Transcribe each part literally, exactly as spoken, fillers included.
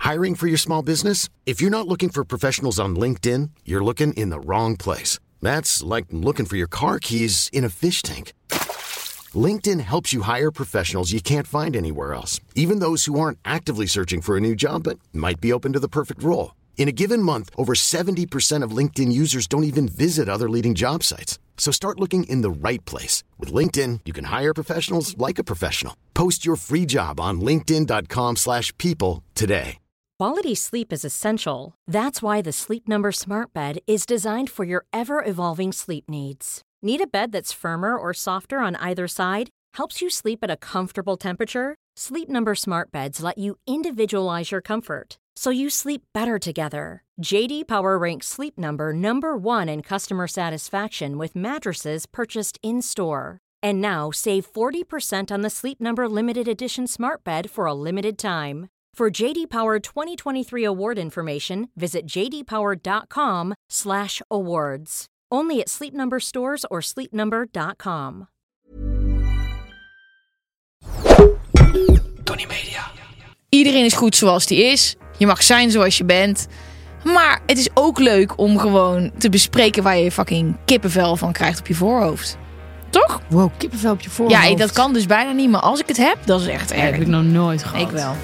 Hiring for your small business? If you're not looking for professionals on LinkedIn, you're looking in the wrong place. That's like looking for your car keys in a fish tank. LinkedIn helps you hire professionals you can't find anywhere else, even those who aren't actively searching for a new job but might be open to the perfect role. In a given month, over seventy percent of LinkedIn users don't even visit other leading job sites. So start looking in the right place. With LinkedIn, you can hire professionals like a professional. Post your free job on linkedin.com slash people today. Quality sleep is essential. That's why the Sleep Number Smart Bed is designed for your ever-evolving sleep needs. Need a bed that's firmer or softer on either side? Helps you sleep at a comfortable temperature? Sleep Number Smart Beds let you individualize your comfort, so you sleep better together. J D Power ranks Sleep Number number one in customer satisfaction with mattresses purchased in-store. And now, save forty percent on the Sleep Number Limited Edition Smart Bed for a limited time. For J D Power twenty twenty-three award information, visit jdpower.com slash awards. Only at Sleep Number stores or sleep number dot com. Tony Media. Iedereen is goed zoals die is. Je mag zijn zoals je bent. Maar het is ook leuk om gewoon te bespreken waar je fucking kippenvel van krijgt op je voorhoofd. Toch? Wow, kippenvel op je voorhoofd. Ja, dat kan dus bijna niet. Maar als ik het heb, dat is echt erg. Dat heb ik nog nooit gehad. Ik wel.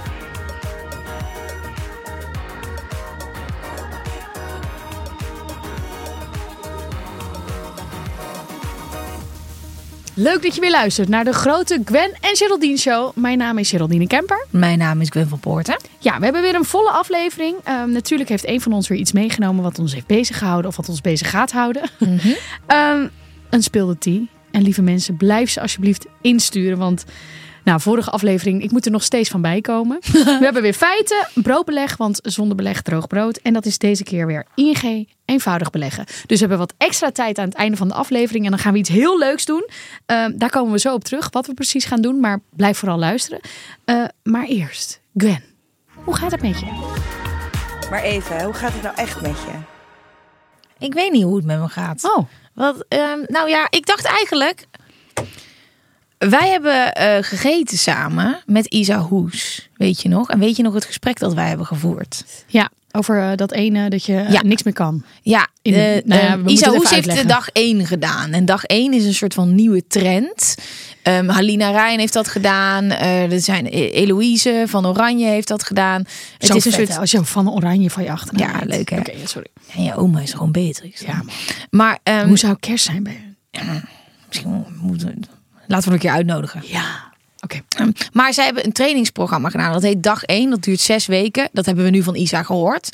Leuk dat je weer luistert naar de grote Gwen en Geraldine Show. Mijn naam is Geraldine Kemper. Mijn naam is Gwen van Poorten. Ja, we hebben weer een volle aflevering. Um, natuurlijk heeft een van ons weer iets meegenomen wat ons heeft bezig gehouden of wat ons bezig gaat houden. Mm-hmm. um, een speelde tea. En lieve mensen, blijf ze alsjeblieft insturen, want nou, vorige aflevering, ik moet er nog steeds van bijkomen. We hebben weer feiten, broodbeleg, want zonder beleg droog brood. En dat is deze keer weer I N G, eenvoudig beleggen. Dus we hebben wat extra tijd aan het einde van de aflevering. En dan gaan we iets heel leuks doen. Uh, daar komen we zo op terug, wat we precies gaan doen. Maar blijf vooral luisteren. Uh, maar eerst, Gwen, hoe gaat het met je? Maar even, hoe gaat het nou echt met je? Ik weet niet hoe het met me gaat. Oh. Wat, um, nou ja, ik dacht eigenlijk... Wij hebben uh, gegeten samen met Isa Hoes, weet je nog? En weet je nog het gesprek dat wij hebben gevoerd? Ja, over uh, dat ene dat je uh, ja. niks meer kan. Ja, In, uh, nou ja uh, Isa Hoes heeft de dag één gedaan. En dag één is een soort van nieuwe trend. Um, Halina Rijn heeft dat gedaan. Uh, er zijn Eloïse van Oranje heeft dat gedaan. Het Zo is een vet, soort als je van Oranje van je achternaam. Ja, leuk hè. Oké, okay, sorry. En je oma is gewoon Beatrix. Ja, man. Maar um, hoe zou kerst zijn bij je? Ja, misschien moeten we... Laten we een keer uitnodigen. Ja, oké. Okay. Um, maar zij hebben een trainingsprogramma gedaan. Dat heet dag één. Dat duurt zes weken. Dat hebben we nu van Isa gehoord.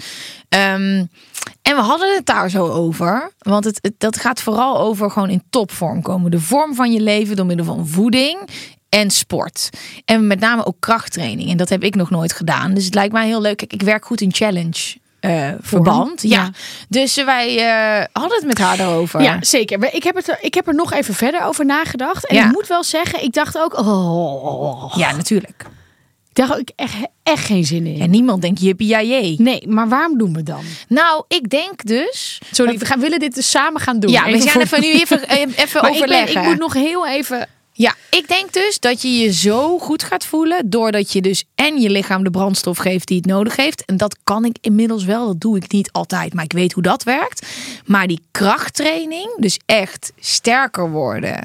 Um, en we hadden het daar zo over. Want het, het, dat gaat vooral over gewoon in topvorm komen. De vorm van je leven door middel van voeding en sport. En met name ook krachttraining. En dat heb ik nog nooit gedaan. Dus het lijkt mij heel leuk. Kijk, ik werk goed in challenge. Uh, verband. Ja. ja. Dus wij uh, hadden het met haar daarover. Ja, zeker. Ik heb, het, ik heb er nog even verder over nagedacht. En ja. ik moet wel zeggen, ik dacht ook... Oh. Ja, natuurlijk. Ik dacht ook echt, echt geen zin in. En niemand denkt jippie ja jee. Nee, maar waarom doen we dan? Nou, ik denk dus... Sorry, dat... we gaan, willen dit dus samen gaan doen. Ja, even we gaan voor... even nu even, even maar overleggen. Ik, ben, ik moet nog heel even... Ja, ik denk dus dat je je zo goed gaat voelen doordat je dus en je lichaam de brandstof geeft die het nodig heeft. En dat kan ik inmiddels wel, dat doe ik niet altijd, maar ik weet hoe dat werkt. Maar die krachttraining, dus echt sterker worden,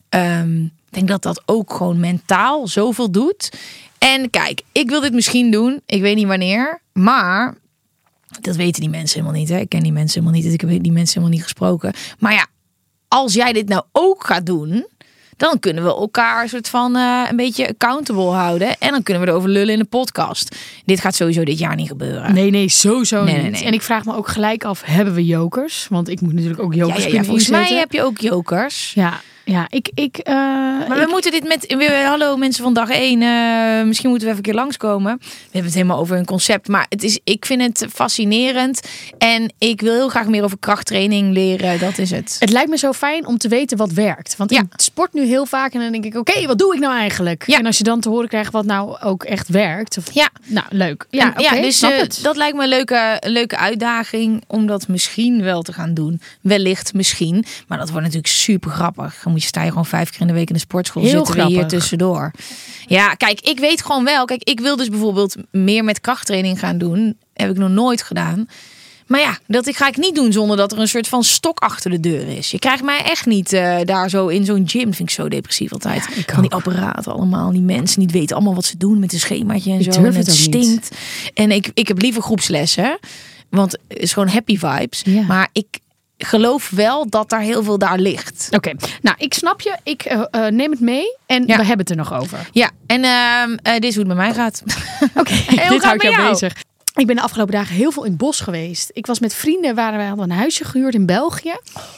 um, ik denk dat dat ook gewoon mentaal zoveel doet. En kijk, ik wil dit misschien doen, ik weet niet wanneer, maar dat weten die mensen helemaal niet. Hè? Ik ken die mensen helemaal niet, dus ik heb die mensen helemaal niet gesproken. Maar ja, als jij dit nou ook gaat doen... dan kunnen we elkaar soort van uh, een beetje accountable houden. En dan kunnen we erover lullen in de podcast. Dit gaat sowieso dit jaar niet gebeuren. Nee, nee, sowieso nee, niet. Nee, nee. En ik vraag me ook gelijk af, hebben we jokers? Want ik moet natuurlijk ook jokers ja, ja, ja, kunnen volgens inzetten. mij heb je ook jokers. Ja, ja ik... ik uh, maar we ik... moeten dit met... We, hallo mensen van dag één. Uh, misschien moeten we even een keer langskomen. We hebben het helemaal over een concept. Maar het is, ik vind het fascinerend. En ik wil heel graag meer over krachttraining leren. Dat is het. Het lijkt me zo fijn om te weten wat werkt. Want ja. ik sport nu heel vaak. En dan denk ik, oké, okay, wat doe ik nou eigenlijk? Ja. En als je dan te horen krijgt wat nou ook echt werkt. Of, ja. Nou, leuk. Ja, en, okay, ja dus uh, dat lijkt me een leuke, een leuke uitdaging. Om dat misschien wel te gaan doen. Wellicht misschien. Maar dat wordt natuurlijk super grappig. Dan moet je sta je gewoon vijf keer in de week in de sportschool. Heel Zitten we hier grappig. tussendoor. Ja, kijk, ik weet gewoon wel. Kijk, ik wil dus bijvoorbeeld meer met krachttraining gaan doen. Heb ik nog nooit gedaan. Maar ja, dat ga ik niet doen zonder dat er een soort van stok achter de deur is. Je krijgt mij echt niet uh, daar zo in zo'n gym. Dat vind ik zo depressief altijd. Ja, ik van die ook. apparaten allemaal. Die mensen niet weten allemaal wat ze doen met een schemaatje en Ik zo. durf En het het ook niet. stinkt. En ik, ik heb liever groepslessen. Want het is gewoon happy vibes. Ja. Maar ik geloof wel dat daar heel veel daar ligt. Oké, nou, ik snap je. Ik uh, uh, neem het mee en Ja. we hebben het er nog over. Ja, en uh, uh, dit is hoe het met mij gaat. Oké, hoe gaat dit hou het ik jou met jou? bezig. Ik ben de afgelopen dagen heel veel in het bos geweest. Ik was met vrienden, waren we hadden een huisje gehuurd in België.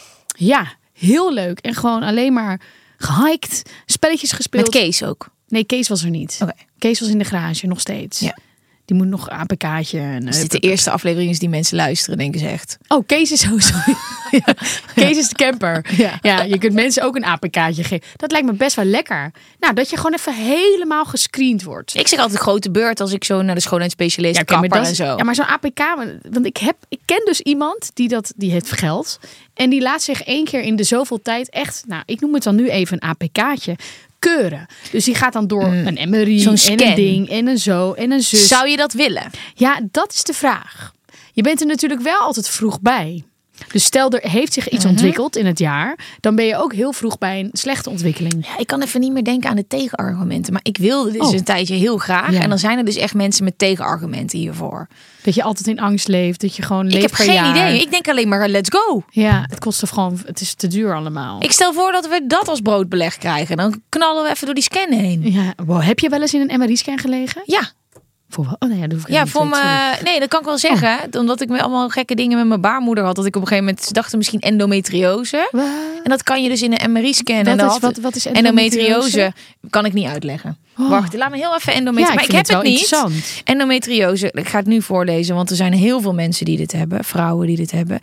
Ja, heel leuk. En gewoon alleen maar gehiked, spelletjes gespeeld. Met Kees ook. Nee, Kees was er niet. Oké. Kees was in de garage, nog steeds. Ja. Die moet nog een A P K'tje. En, Als dit de eerste aflevering is die mensen luisteren, denken ze echt. Oh, Kees is sowieso. Ja. Kees is de camper. Ja. Ja, je kunt mensen ook een A P K'tje geven. Dat lijkt me best wel lekker. Nou, dat je gewoon even helemaal gescreend wordt. Ik zeg altijd een grote beurt als ik zo naar de schoonheidsspecialist, oké, maar kapper dat en is- zo. Ja, maar zo'n A P K, want ik heb, ik ken dus iemand die dat, die heeft geld en die laat zich één keer in de zoveel tijd echt, nou, ik noem het dan nu even een A P K'tje keuren. Dus die gaat dan door een M R I Zo'n en scan. een ding en een zo en een zus. Zou je dat willen? Ja, dat is de vraag. Je bent er natuurlijk wel altijd vroeg bij. Dus stel er heeft zich iets ontwikkeld in het jaar, dan ben je ook heel vroeg bij een slechte ontwikkeling. Ja, ik kan even niet meer denken aan de tegenargumenten. Maar ik wilde dus Oh. een tijdje heel graag. Ja. En dan zijn er dus echt mensen met tegenargumenten hiervoor. Dat je altijd in angst leeft, dat je gewoon leeft Ik heb per geen jaar. idee. Ik denk alleen maar let's go. Ja, het kost er gewoon, het is te duur allemaal. Ik stel voor dat we dat als broodbeleg krijgen. Dan knallen we even door die scan heen. Ja, wow, heb je wel eens in een M R I-scan gelegen? Ja, Voor wat? Oh nee, dat hoef ik ja niet voor te weten, sorry. me. Nee, dat kan ik wel zeggen. Omdat ik me allemaal gekke dingen met mijn baarmoeder had. Dat ik op een gegeven moment ze dachten misschien endometriose. Wat? En dat kan je dus in een M R I scan. Wat en dan is- had- wat- wat is endometriose? endometriose? Kan ik niet uitleggen. Oh. Wacht, laat me heel even endometriose. Ja, maar ik ik heb vind het het niet. wel interessant. Endometriose. Ik ga het nu voorlezen, want er zijn heel veel mensen die dit hebben. Vrouwen die dit hebben.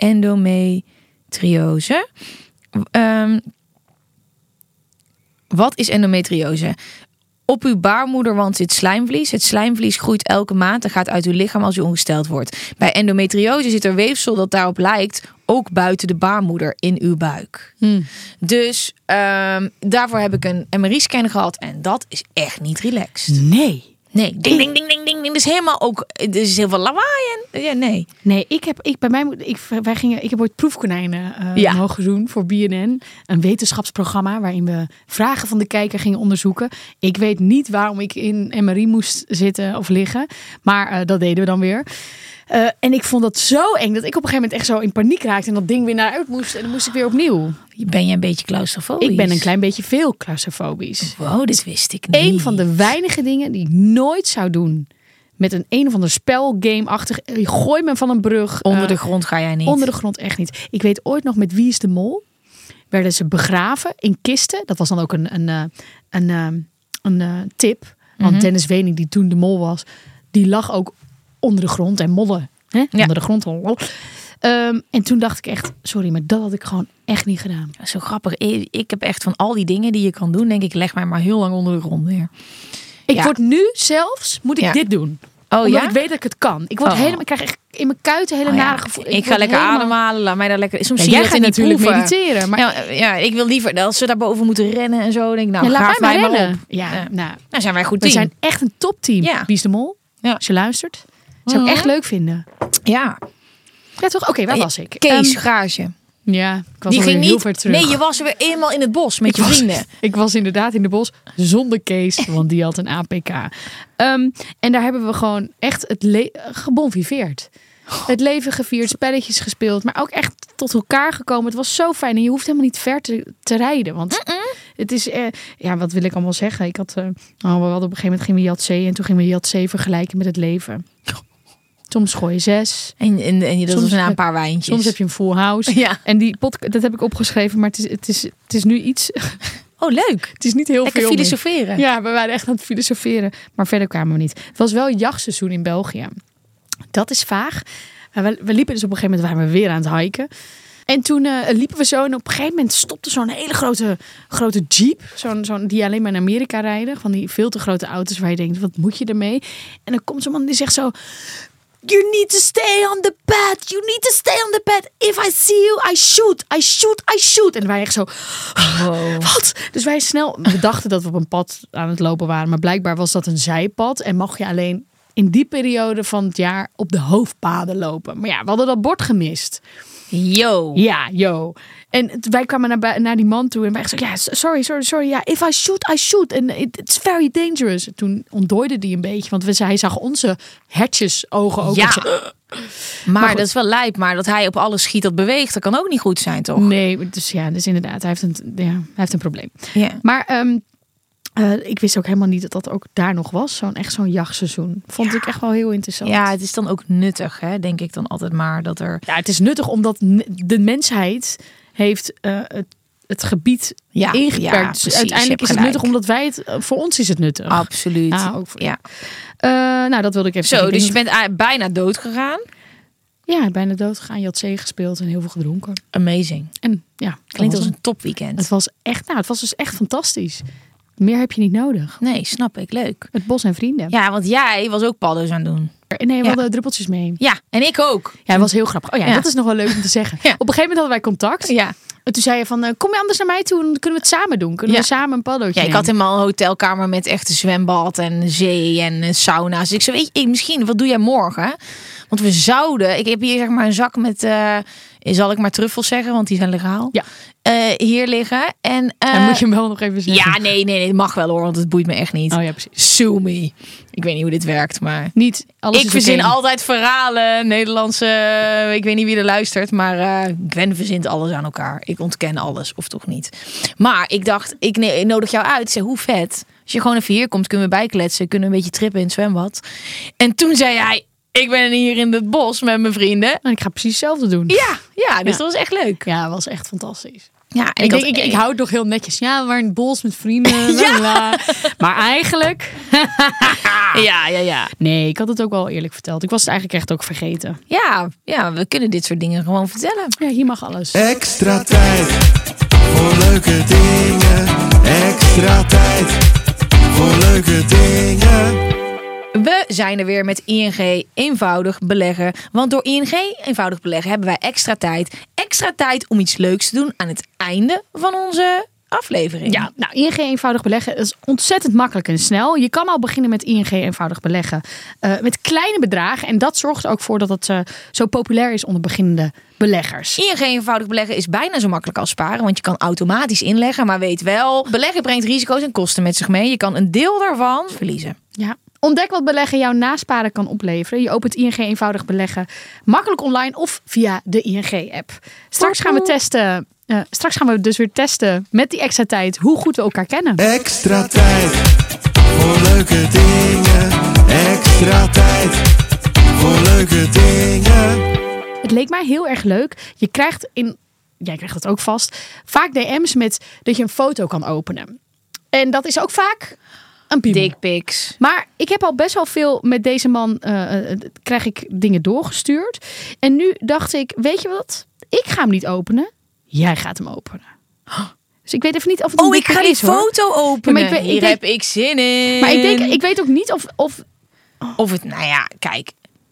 Endometriose. Um, wat is endometriose? Op uw baarmoederwand zit slijmvlies. Het slijmvlies groeit elke maand en gaat uit uw lichaam als u ongesteld wordt. Bij endometriose zit er weefsel dat daarop lijkt, ook buiten de baarmoeder in uw buik. Hmm. Dus um, daarvoor heb ik een M R I-scan gehad en dat is echt niet relaxed. Nee. Nee, ding, ding, ding, ding, ding. Dat is helemaal ook, er is heel veel lawaai en, ja, nee. Nee, ik heb, ik bij mij, moet- ik, wij gingen, ik heb ooit proefkonijnen uh, Ja. mogen doen voor B N N. Een wetenschapsprogramma waarin we vragen van de kijker gingen onderzoeken. Ik weet niet waarom ik in M R I moest zitten of liggen. Maar uh, dat deden we dan weer. Uh, en ik vond dat zo eng dat ik op een gegeven moment echt zo in paniek raakte. En dat ding weer naar uit moest. En dan moest ik weer opnieuw. Ben je een beetje claustrofobisch? Ik ben een klein beetje veel claustrofobisch. Wow, dit wist ik niet. Een van de weinige dingen die ik nooit zou doen. Met een een of ander spelgame-achtig. Je gooit me van een brug. Onder uh, de grond ga jij niet. Onder de grond echt niet. Ik weet ooit nog met Wie is de Mol. Werden ze begraven in kisten. Dat was dan ook een, een, een, een, een, een uh, tip. Want Mhm. Dennis Wening, die toen de mol was. Die lag ook onder de grond. En mollen. Hè? Ja. Onder de grond. Um, en toen dacht ik echt. Sorry, maar dat had ik gewoon echt niet gedaan. Zo grappig. Ik ik heb echt van al die dingen die je kan doen, denk ik, leg mij maar heel lang onder de grond neer. Ik Ja. word nu zelfs, moet ik Ja. dit doen. Oh Omdat ja? ik weet dat ik het kan. Ik, word Oh. helemaal, ik krijg echt in mijn kuiten hele Oh ja. nare gevoel. Ik, ga word lekker helemaal- ademhalen. Laat mij daar lekker. Soms Ja, zie jij je dat gaat in die natuurlijk proeven. mediteren. Maar Ja, ja, ik wil liever als ze daarboven moeten rennen en zo. Denk ik, nou, ja, laat gaaf mij maar mij maar rennen. op. Ja, Ja. nou, Nou, zijn wij goed we team. zijn echt een topteam. Ja. Wie is de Mol? Ja. Als je luistert. Zou ik Mhm. echt leuk vinden. Ja. Ja, toch? Oké, waar was ik? Kees, Ehm, garage. ja, ik was Die alweer ging heel niet. ver terug. Nee, je was weer eenmaal in het bos met Ik je was- vrienden. Ik was inderdaad in de bos zonder Kees, want die had een A P K. Ehm, en daar hebben we gewoon echt het le- gebonviveerd. Het leven gevierd, spelletjes gespeeld, maar ook echt tot elkaar gekomen. Het was zo fijn en je hoeft helemaal niet ver te, te rijden. Want het is, eh, ja, wat wil ik allemaal zeggen? Ik had, eh, oh, we hadden op een gegeven moment gingen we Jatzee en toen gingen we Jatzee vergelijken met het leven. Soms gooi je zes. En, en, en je dat Soms was na een heb- paar wijntjes. Soms heb je een full house. Ja. En die podcast, dat heb ik opgeschreven, maar het is, het is, het is nu iets. Oh, leuk. Het is niet heel Lekker veel meer. filosoferen. Ja, we waren echt aan het filosoferen. Maar verder kwamen we niet. Het was wel jachtseizoen in België. Dat is vaag. Maar we, we liepen dus op een gegeven moment, waren we weer aan het hiken. En toen uh, liepen we zo en op een gegeven moment stopte zo'n hele grote, grote jeep. Zo'n, zo'n, die alleen maar in Amerika rijden. Van die veel te grote auto's waar je denkt, wat moet je ermee? En dan komt zo'n man die zegt zo, You need to stay on the bed. You need to stay on the bed. If I see you, I shoot. I shoot, I shoot. En wij echt zo, wow. Wat? Dus wij snel, we dachten dat we op een pad aan het lopen waren. Maar blijkbaar was dat een zijpad. En mag je alleen in die periode van het jaar op de hoofdpaden lopen. Maar ja, we hadden dat bord gemist. Yo. Ja, yo. En wij kwamen naar, naar die man toe en wij zeiden, ja, sorry, sorry, sorry. Ja, if I shoot, I shoot. And it's very dangerous. En toen ontdooide die een beetje, want we, hij zag onze hertjes ogen ook. Ja. Zo, uh. Maar, maar dat is wel lijp, maar dat hij op alles schiet dat beweegt, dat kan ook niet goed zijn, toch? Nee, dus ja, dus inderdaad, hij heeft een, ja, hij heeft een probleem. Ja. Maar um, uh, ik wist ook helemaal niet dat dat ook daar nog was. Zo'n echt zo'n jachtseizoen. Vond ja. ik echt wel heel interessant. Ja, het is dan ook nuttig, hè? Denk ik dan altijd maar dat er. Ja, het is nuttig omdat de mensheid heeft uh, het, het gebied ja, ingeperkt. Ja, dus precies, uiteindelijk is het gelijk. nuttig omdat wij het. Voor ons is het nuttig. Absoluut. Ja, ook voor ja. Uh, nou, dat wilde ik even Zo, zeggen. dus je bent bijna dood gegaan. Ja, bijna dood gegaan. Je had zee gespeeld en heel veel gedronken. Amazing. En ja, klinkt als een topweekend. Het was echt, nou, het was dus echt fantastisch. Meer heb je niet nodig. Nee, snap ik. Leuk. Het bos en vrienden. Ja, want jij was ook paddo's aan het doen. Nee, we ja. hadden druppeltjes mee. Ja, en ik ook. Ja, dat was heel grappig. Oh ja, ja. dat is nog wel leuk om te zeggen. Ja. Op een gegeven moment hadden wij contact. Ja. En toen zei je van, uh, kom je anders naar mij toe? Dan kunnen we het samen doen. Kunnen ja. we samen een paddootje Ja, ik had helemaal een hotelkamer met echt een zwembad en zee en sauna's. Dus ik zei, weet je, misschien, wat doe jij morgen? Want we zouden, ik heb hier zeg maar een zak met, uh, zal ik maar truffels zeggen, want die zijn legaal. Ja. Uh, hier liggen. En, uh, Dan moet je hem wel nog even zeggen. Ja, nee, nee, nee, het mag wel hoor, want het boeit me echt niet. Oh ja, precies. Sue me. Ik weet niet hoe dit werkt, maar... Niet alles ik verzin okay. altijd verhalen, Nederlandse... Ik weet niet wie er luistert, maar uh, Gwen verzint alles aan elkaar. Ik ontken alles, of toch niet. Maar ik dacht, ik, nee, ik nodig jou uit. Ik zei, hoe vet. Als je gewoon even hier komt, kunnen we bijkletsen. Kunnen we een beetje trippen in het zwembad. En toen zei hij... Ik ben hier in het bos met mijn vrienden. En ik ga precies hetzelfde doen. Ja, ja dus ja. dat was echt leuk. Ja, dat was echt fantastisch. Ja, en ik, ik, denk, had, ik, ik hou het nog heel netjes. Ja, we waren in het bos met vrienden. Ja. Maar eigenlijk... ja, ja, ja. Nee, ik had het ook wel eerlijk verteld. Ik was het eigenlijk echt ook vergeten. Ja, ja, we kunnen dit soort dingen gewoon vertellen. Ja, hier mag alles. Extra tijd voor leuke dingen. Extra tijd voor leuke dingen. We zijn er weer met I N G eenvoudig beleggen. Want door I N G eenvoudig beleggen hebben wij extra tijd. Extra tijd om iets leuks te doen aan het einde van onze aflevering. Ja, nou, I N G eenvoudig beleggen is ontzettend makkelijk en snel. Je kan al beginnen met I N G eenvoudig beleggen. Uh, met kleine bedragen. En dat zorgt er ook voor dat het uh, zo populair is onder beginnende beleggers. I N G eenvoudig beleggen is bijna zo makkelijk als sparen. Want je kan automatisch inleggen. Maar weet wel, beleggen brengt risico's en kosten met zich mee. Je kan een deel daarvan verliezen. Ja. Ontdek wat beleggen jouw nasparen kan opleveren. Je opent I N G eenvoudig beleggen makkelijk online of via de I N G-app. Straks gaan we testen. Uh, straks gaan we dus weer testen met die extra tijd hoe goed we elkaar kennen. Extra tijd voor leuke dingen. Extra tijd voor leuke dingen. Het leek mij heel erg leuk. Je krijgt in, jij krijgt dat ook vast, vaak D M's met dat je een foto kan openen. En dat is ook vaak een piemel. Dickpics. Maar ik heb al best wel veel met deze man, uh, krijg ik dingen doorgestuurd. En nu dacht ik, weet je wat? Ik ga hem niet openen. Jij gaat hem openen. Dus ik weet even niet of het een Oh, ik ga die is, hoor. foto openen. Ja, maar ik weet, ik Hier denk, heb ik zin in. Maar ik denk, ik weet ook niet of, of... Of het, nou ja, kijk.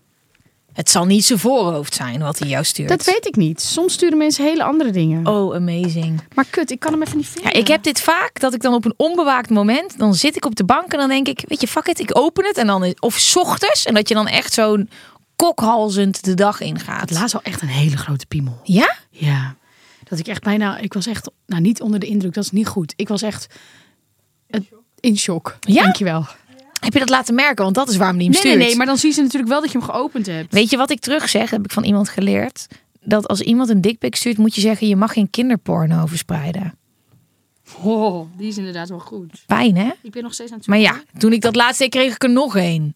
Het zal niet zijn voorhoofd zijn wat hij jou stuurt. Dat weet ik niet. Soms sturen mensen hele andere dingen. Oh, amazing. Maar kut, ik kan hem even niet vinden. Ja, ik heb dit vaak, dat ik dan op een onbewaakt moment, dan zit ik op de bank en dan denk ik, weet je, fuck it, ik open het. En dan, of 's ochtends, en dat je dan echt zo'n kokhalzend de dag ingaat. Het laatst al echt een hele grote piemel. Ja? Ja. Dat ik echt bijna, ik was echt, nou niet onder de indruk, dat is niet goed. Ik was echt uh, in shock. Ja? Dankjewel. Heb je dat laten merken? Want dat is waarom die hem Nee, stuurt. nee, nee, maar dan zien ze natuurlijk wel dat je hem geopend hebt. Weet je wat ik terug zeg? Heb ik van iemand geleerd. Dat als iemand een dickpic stuurt, moet je zeggen, je mag geen kinderporno verspreiden. Oh, die is inderdaad wel goed. Pijn, hè? Ik ben nog steeds aan het Maar zoeken. ja, toen ik dat laatst deed, kreeg ik er nog één.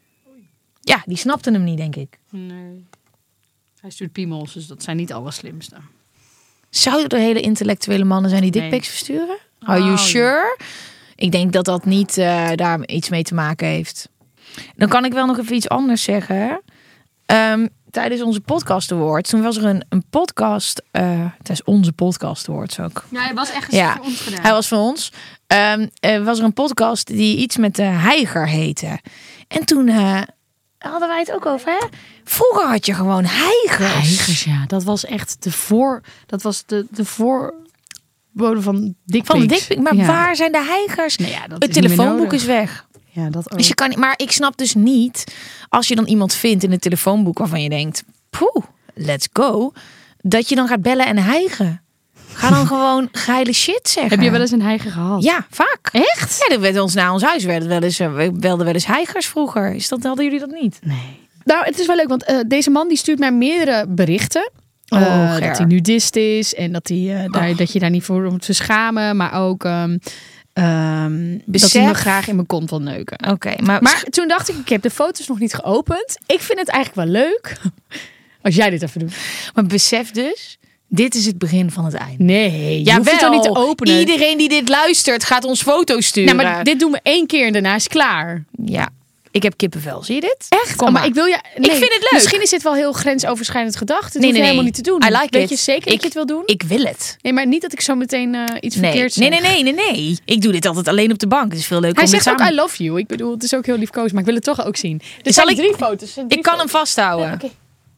Ja, die snapte hem niet, denk ik. Nee. Hij stuurt piemels, dus dat zijn niet alle slimste. Zouden er hele intellectuele mannen zijn die Nee. dickpics versturen? Are you Oh, sure? Ik denk dat dat niet uh, daar iets mee te maken heeft. Dan kan ik wel nog even iets anders zeggen. Um, tijdens onze podcast awards, toen was er een, een podcast. Uh, tijdens onze podcast awards ook. Ja, hij was echt Ja, voor ons gedaan. hij was van ons. Um, uh, was er een podcast die iets met de heiger heette. En toen uh, hadden wij het ook over, hè? Vroeger had je gewoon heigers. Heigers, ja. Dat was echt de voor... Dat was de, de voorbode van dickpics. Van de dikpik. Maar ja. waar zijn de heigers? Nou ja, dat het is niet meer telefoonboek nodig. is weg. Ja, dat ook. Dus je kan, maar ik snap dus niet, als je dan iemand vindt in het telefoonboek waarvan je denkt, poeh, let's go, dat je dan gaat bellen en hijgen. Ga dan gewoon geile shit zeggen. Heb je wel eens een heiger gehad? Ja, vaak. Echt? Ja, er werd ons na ons huis werden wel eens, we belden wel eens heigers vroeger. Is dat, hadden jullie dat niet? Nee. Nou, het is wel leuk, want uh, deze man die stuurt mij meerdere berichten. Oh, Uh, Ger. dat hij nudist is en dat, hij, uh, daar, Oh. dat je daar niet voor moet verschamen. Maar ook um, um, dat Besef. hij me graag in mijn kont wil neuken. Oké, maar, Maar toen dacht ik, ik heb de foto's nog niet geopend. Ik vind het eigenlijk wel leuk als jij dit even doet. maar besef dus, dit is het begin van het einde. Nee, je Ja, hoeft het wel. toch niet te openen. Iedereen die dit luistert gaat ons foto's sturen. Nou, maar dit doen we één keer en daarna is het klaar. Ja, ik heb kippenvel. Zie je dit? Echt? Kom Oh, maar. maar ik wil je. Ik vind het leuk. Misschien is dit wel heel grensoverschrijdend gedacht. Dit Nee, hoef je nee, helemaal nee. niet te doen. I like Weet it. je zeker Ik- dat je het wil doen? Ik wil het. Nee, maar niet dat ik zo meteen uh, iets Nee. verkeerds nee, zeg. nee, nee, nee, nee. Ik doe dit altijd alleen op de bank. Het is veel leuker Hij om dit zegt ook samen... I love you. Ik bedoel, het is ook heel liefkoos, maar ik wil het toch ook zien. Er Zal zijn ik- drie foto's. er zijn drie Ik kan hem foto's. vasthouden. Ja, oké.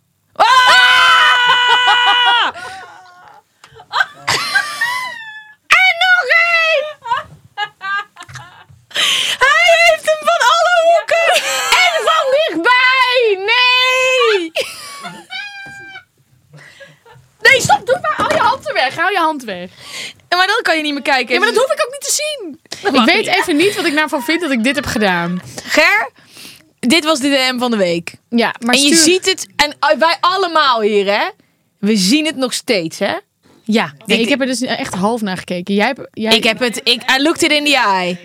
Ah! En nog één! Hij heeft hem van alle hoeken en van dichtbij. Nee! Nee, stop. Doe maar. Hou je hand weg. Hou je hand weg. Maar dan kan je niet meer kijken. Ja, maar dat hoef ik ook niet te zien. Dat Ik mag weet niet. even niet wat ik nou van vind dat ik dit heb gedaan. Ger, dit was de D M van de week. Ja, maar en je stuur- ziet het, en wij allemaal hier, hè? We zien het nog steeds, hè? Ja, nee, Ik- ik heb er dus echt half naar gekeken. Jij, hebt- jij... Ik heb het, ik, I looked it in the eye.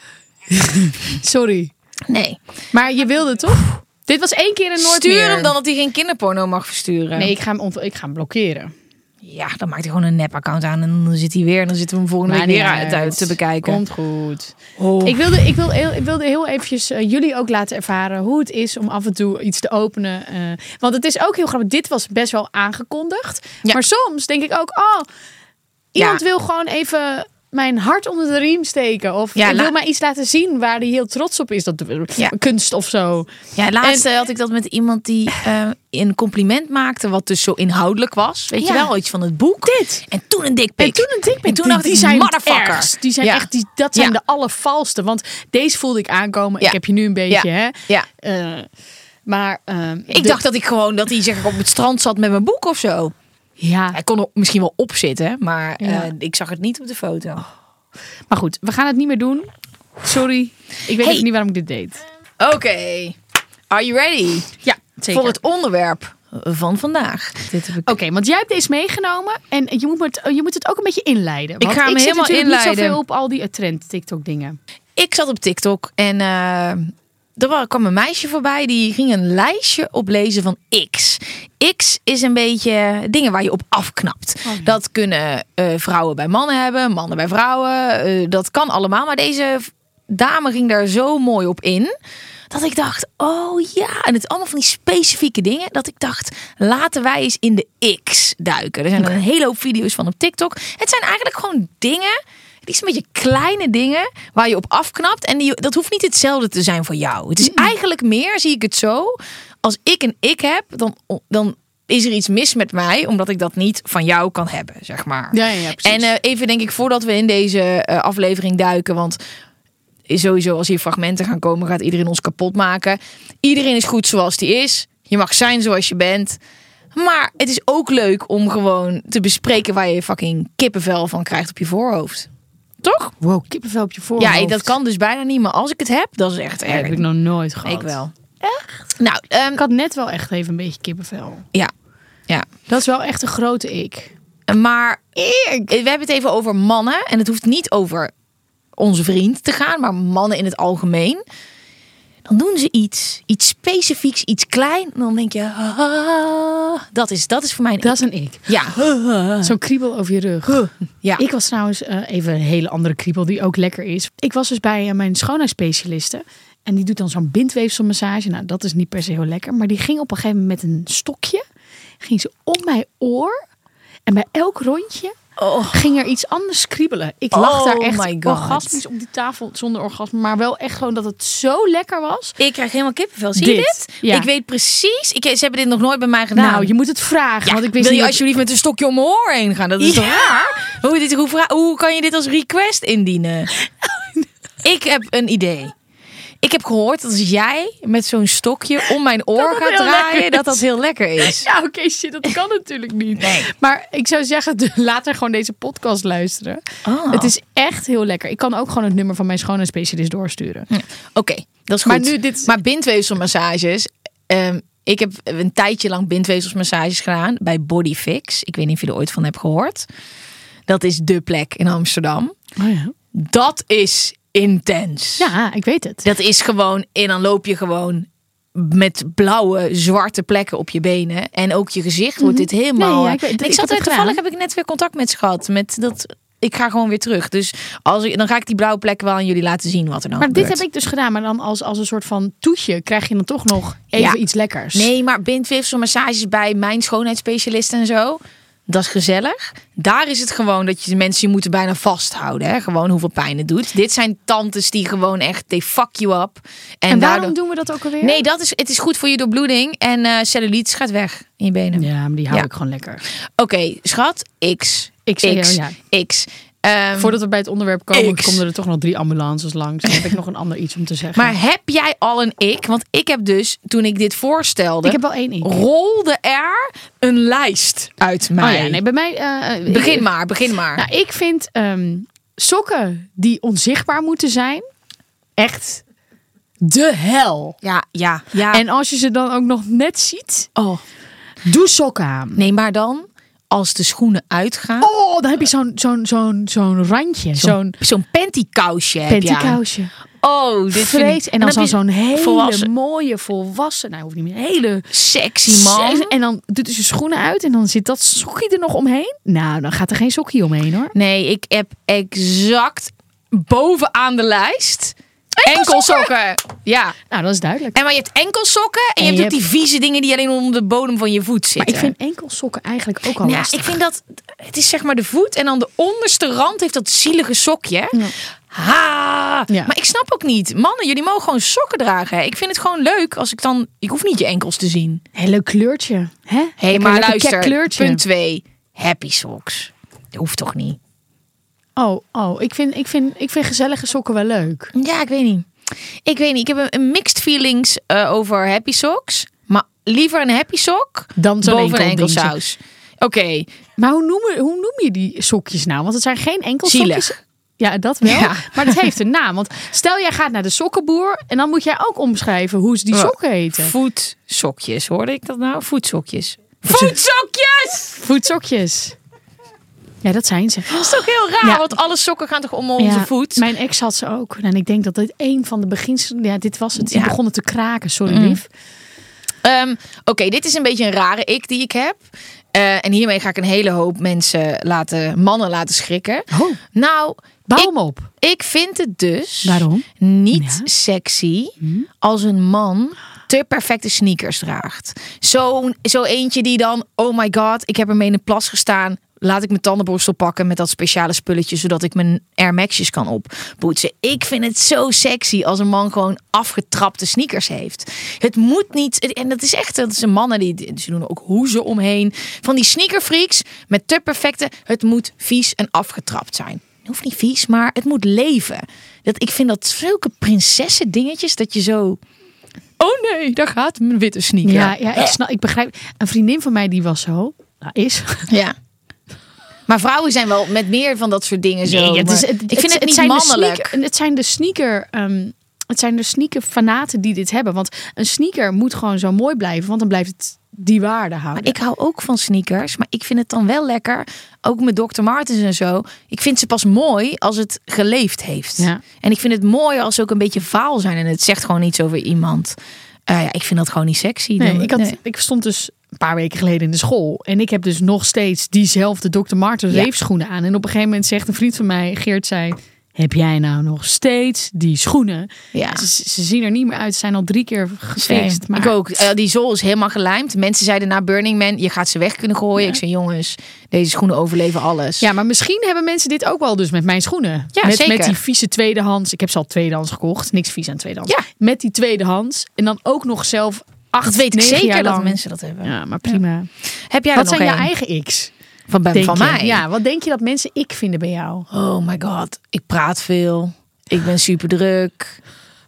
Sorry. Nee. Maar je wilde toch? Dit was één keer en nooit Stuur meer. hem dan dat hij geen kinderporno mag versturen. Nee, ik ga hem, ont- ik ga hem blokkeren. Ja, dan maakt hij gewoon een nep-account aan en dan zit hij weer. En dan zitten we hem volgende Maar week weer niet uit, uit. uit te bekijken. Komt goed. Oh. Ik, wilde, ik, wil heel, ik wilde heel eventjes uh, jullie ook laten ervaren hoe het is om af en toe iets te openen. Uh, want het is ook heel grappig. Dit was best wel aangekondigd. Ja. Maar soms denk ik ook, oh, iemand Ja. wil gewoon even mijn hart onder de riem steken. Of Ja, wil la- mij iets laten zien waar hij heel trots op is. Dat Ja. kunst of zo. Ja, laatst eh, had ik dat met iemand die uh, een compliment maakte, wat dus zo inhoudelijk was. Weet Ja. je wel, iets van het boek. Dit. En toen een dikpik. En toen een dikpik. En toen Die- dacht die ik, zijn het motherfucker. ergst. Die zijn Ja. echt, die, dat zijn Ja. de allervalste. Want deze voelde ik aankomen. Ja. Ik heb je nu een beetje, Ja. hè. Ja. Uh, maar um, Ik dacht dat ik gewoon, dat hij zeg ik, op het strand zat met mijn boek of zo. ja. Hij kon er misschien wel op zitten, maar Ja. uh, ik zag het niet op de foto. Maar goed, we gaan het niet meer doen. Sorry. Ik weet Hey. ook niet waarom ik dit deed. Oké, okay. Are you ready? Ja, zeker. Voor het onderwerp van vandaag. Dit heb ik... Oké, want jij hebt deze meegenomen en je moet, het, je moet het ook een beetje inleiden. Want Ik ga hem ik zit helemaal natuurlijk niet inleiden. zoveel op al die trend TikTok dingen. Ik zat op TikTok en uh, er wa- kwam een meisje voorbij die ging een lijstje oplezen van X. X is een beetje dingen waar je op afknapt. Oh, ja. Dat kunnen uh, vrouwen bij mannen hebben, mannen bij vrouwen. Uh, dat kan allemaal. Maar deze dame ging daar zo mooi op in. Dat ik dacht, oh ja. En het is allemaal van die specifieke dingen. Dat ik dacht, laten wij eens in de X duiken. Er zijn okay. een hele hoop video's van op TikTok. Het zijn eigenlijk gewoon dingen... Die zijn een beetje kleine dingen waar je op afknapt. En die, dat hoeft niet hetzelfde te zijn voor jou. Het is eigenlijk meer, zie ik het zo. Als ik een ik heb, dan, dan is er iets mis met mij. Omdat ik dat niet van jou kan hebben, zeg maar. Ja, ja, precies. En uh, even denk ik, voordat we in deze uh, aflevering duiken. Want sowieso als hier fragmenten gaan komen, gaat iedereen ons kapot maken. Iedereen is goed zoals die is. Je mag zijn zoals je bent. Maar het is ook leuk om gewoon te bespreken waar je fucking kippenvel van krijgt op je voorhoofd. Toch? Wow, kippenvel op je voorhoofd. Ja, dat kan dus bijna niet. Maar als ik het heb, dat is echt Ja, erg. heb ik nog nooit gehad. Ik wel. Echt? Nou, um, Ik had net wel echt even een beetje kippenvel. ja. ja. Dat is wel echt een grote ik. Maar ik. We hebben het even over mannen. En het hoeft niet over onze vriend te gaan. Maar mannen in het algemeen. Dan doen ze iets. Iets specifieks. Iets klein. En dan denk je... Ah, dat, is, dat is voor mij een Dat is een ik. Ja. Zo'n kriebel over je rug. Ja. Ik was trouwens uh, even een hele andere kriebel die ook lekker is. Ik was dus bij uh, mijn schoonheidsspecialiste. En die doet dan zo'n bindweefselmassage. Nou, dat is niet per se heel lekker. Maar die ging op een gegeven moment met een stokje. Ging ze om mijn oor. En bij elk rondje Oh. ging er iets anders kriebelen. Ik Oh lag daar echt my God. orgasmisch op die tafel zonder orgasme. Maar wel echt gewoon dat het zo lekker was. Ik krijg helemaal kippenvel. Zie je Dit, dit? ja. Ik weet precies. Ik, ze hebben dit nog nooit bij mij gedaan. Nou, je moet het vragen. Ja, want ik wist wil je niet alsjeblieft met een stokje om mijn oor heen gaan? Dat is Ja. toch raar? Hoe, dit, hoe, vra- hoe kan je dit als request indienen? Ik heb een idee. Ik heb gehoord dat als jij met zo'n stokje om mijn oor dat gaat heel draaien, lekker dat is. dat heel lekker is. Ja, oké, okay, shit, dat kan natuurlijk niet. Nee. Maar ik zou zeggen, later gewoon deze podcast luisteren. Oh. Het is echt heel lekker. Ik kan ook gewoon het nummer van mijn schoonheidsspecialist doorsturen. Oké, okay, dat is goed. Maar nu dit- Maar bindweefselmassages. Um, ik heb een tijdje lang bindweefselmassages gedaan bij Bodyfix. Ik weet niet of je er ooit van hebt gehoord. Dat is dé plek in Amsterdam. Oh ja. Dat is intens. Ja, ik weet het. Dat is gewoon, en dan loop je gewoon met blauwe, zwarte plekken op je benen. En ook je gezicht wordt dit helemaal... Nee, ja, ik weet- ik ik zat heb er het toevallig, gedaan. heb ik net weer contact met ze gehad. Met dat, ik ga gewoon weer terug. Dus als ik, dan ga ik die blauwe plekken wel aan jullie laten zien wat er nou Maar gebeurt. dit heb ik dus gedaan. Maar dan als, als een soort van toetje krijg je dan toch nog even Ja. iets lekkers. Nee, maar bindweefselmassages bij mijn schoonheidsspecialist en zo... Dat is gezellig. Daar is het gewoon dat je de mensen je moeten bijna vasthouden. Hè? Gewoon hoeveel pijn het doet. Dit zijn tantes die gewoon echt, they fuck you up. En, En waarom daardoor... doen we dat ook alweer? Nee, dat is, het is goed voor je doorbloeding. En uh, cellulitis gaat weg in je benen. Ja, maar die hou Ja. ik gewoon lekker. Oké, okay, schat. X. X, X. ja. X. Um, Voordat we bij het onderwerp komen, X. komen er toch nog drie ambulances langs. Dan heb ik nog een ander iets om te zeggen. maar heb jij al een ik? Want ik heb dus, toen ik dit voorstelde... ik heb wel één ik. rolde er een lijst uit mij. Oh ja, nee, bij mij... eh, Begin ik, maar, begin maar. Nou, ik vind um, sokken die onzichtbaar moeten zijn echt de hel. Ja, ja, ja. En als je ze dan ook nog net ziet, oh. doe sokken aan. Nee, maar dan, als de schoenen uitgaan... Oh, dan heb je zo'n zo'n zo'n zo'n randje. Zo'n Zo'n zo'n pantykousje heb je aan. pantykousje. Oh, dit vind Vrees. ik... En dan, heb je zo'n hele volwassen, mooie volwassen... Nou, hoeft niet meer. Hele... sexy man. En dan doet hij zijn schoenen uit en dan zit dat sokje er nog omheen. Nou, dan gaat er geen sokje omheen hoor. Nee, ik heb exact bovenaan de lijst... Enkelsokken. Ja. Nou, dat is duidelijk. En maar je hebt enkelsokken en, En je je hebt ook die vieze dingen die alleen onder de bodem van je voet zitten. Maar ik vind enkelsokken eigenlijk ook al Nou, lastig. ik vind dat het is zeg maar de voet en dan de onderste rand heeft dat zielige sokje. Ja. Ha! Ja. Maar ik snap ook niet. Mannen, jullie mogen gewoon sokken dragen. Ik vind het gewoon leuk als ik dan... Ik hoef niet je enkels te zien. Heel leuk kleurtje. Hè? Hé, hey, Lekker- maar lekker luister. kek kleurtje. Punt twee. Happy socks. Dat hoeft toch niet? Oh, oh ik, vind, ik, vind, ik vind gezellige sokken wel leuk. Ja, ik weet niet. Ik weet niet. Ik heb een, een mixed feelings uh, over happy socks. Maar liever een happy sok Dan zo'n boven een enkeldingetje. enkelsaus. Oké. Okay. Maar hoe noem, hoe noem je die sokjes nou? Want het zijn geen enkelsokjes. Zielig. Ja, dat wel. Ja. Maar het heeft een naam. Want stel jij gaat naar de sokkenboer en dan moet jij ook omschrijven hoe ze die sokken heten. Voetsokjes. Hoorde ik dat nou? Voetsokjes. Voetsokjes! Voetsokjes. Ja, dat zijn ze. Dat is toch heel raar, Ja. want alle sokken gaan toch om onze Ja, voet? Mijn ex had ze ook. En ik denk dat dit een van de beginselen... Ja, dit was het. Die Ja. begonnen te kraken. Sorry, Mm. lief. Um, Oké, okay, dit is een beetje een rare ik die ik heb. Uh, en hiermee ga ik een hele hoop mensen laten, mannen laten schrikken. Oh. Nou, Bouw ik, hem op. ik vind het dus Waarom? niet Ja. sexy als een man te perfecte sneakers draagt. Zo, zo eentje die dan, oh my god, ik heb ermee in de plas gestaan. Laat ik mijn tandenborstel pakken met dat speciale spulletje, zodat ik mijn Air Max'jes kan oppoetsen. Ik vind het zo sexy als een man gewoon afgetrapte sneakers heeft. Het moet niet, en dat is echt, dat zijn mannen die, ze doen ook hoezen omheen. Van die sneakerfreaks met te perfecte, het moet vies en afgetrapt zijn. Het hoeft niet vies, maar het moet leven. Dat, ik vind dat zulke prinsessen dingetjes dat je zo... Oh nee, daar gaat mijn witte sneaker. Ja, ja ik, snap, ik begrijp. Een vriendin van mij die was zo. Nou, is. Ja. Maar vrouwen zijn wel met meer van dat soort dingen zo. Nee, het is, maar het, ik vind het, niet zijn de mannelijk. sneaker- het zijn de sneaker... Um, het zijn de sneaker fanaten die dit hebben. Want een sneaker moet gewoon zo mooi blijven. Want dan blijft het die waarde houden. Maar ik hou ook van sneakers. Maar ik vind het dan wel lekker. Ook met dokter Martens en zo. Ik vind ze pas mooi als het geleefd heeft. Ja. En ik vind het mooi als ze ook een beetje vaal zijn. En het zegt gewoon iets over iemand. Uh, ja, ik vind dat gewoon niet sexy. Nee, dan, ik, had, nee. ik stond dus een paar weken geleden in de school. En ik heb dus nog steeds diezelfde dokter Martens Ja. reefschoenen aan. En op een gegeven moment zegt een vriend van mij, Geert, zei... heb jij nou nog steeds die schoenen? Ja. Ze, ze zien er niet meer uit. Ze zijn al drie keer gefixt. Maar Ik ook. Uh, die zool is helemaal gelijmd. Mensen zeiden na Burning Man, je gaat ze weg kunnen gooien. Ja. Ik zei, jongens, deze schoenen overleven alles. Ja, maar misschien hebben mensen dit ook wel dus met mijn schoenen. Ja, met, zeker. met die vieze tweedehands. Ik heb ze al tweedehands gekocht. Niks vies aan tweedehands. Ja. Met die tweedehands. En dan ook nog zelf acht, Dat weet ik negen zeker jaar dat lang. mensen dat hebben. Ja, maar prima. Heb jij Wat er nog zijn je één? eigen X? Van, Denk van je? mij? Ja, wat denk je dat mensen ik vinden bij jou? Oh my god, ik praat veel. Ik ben super druk.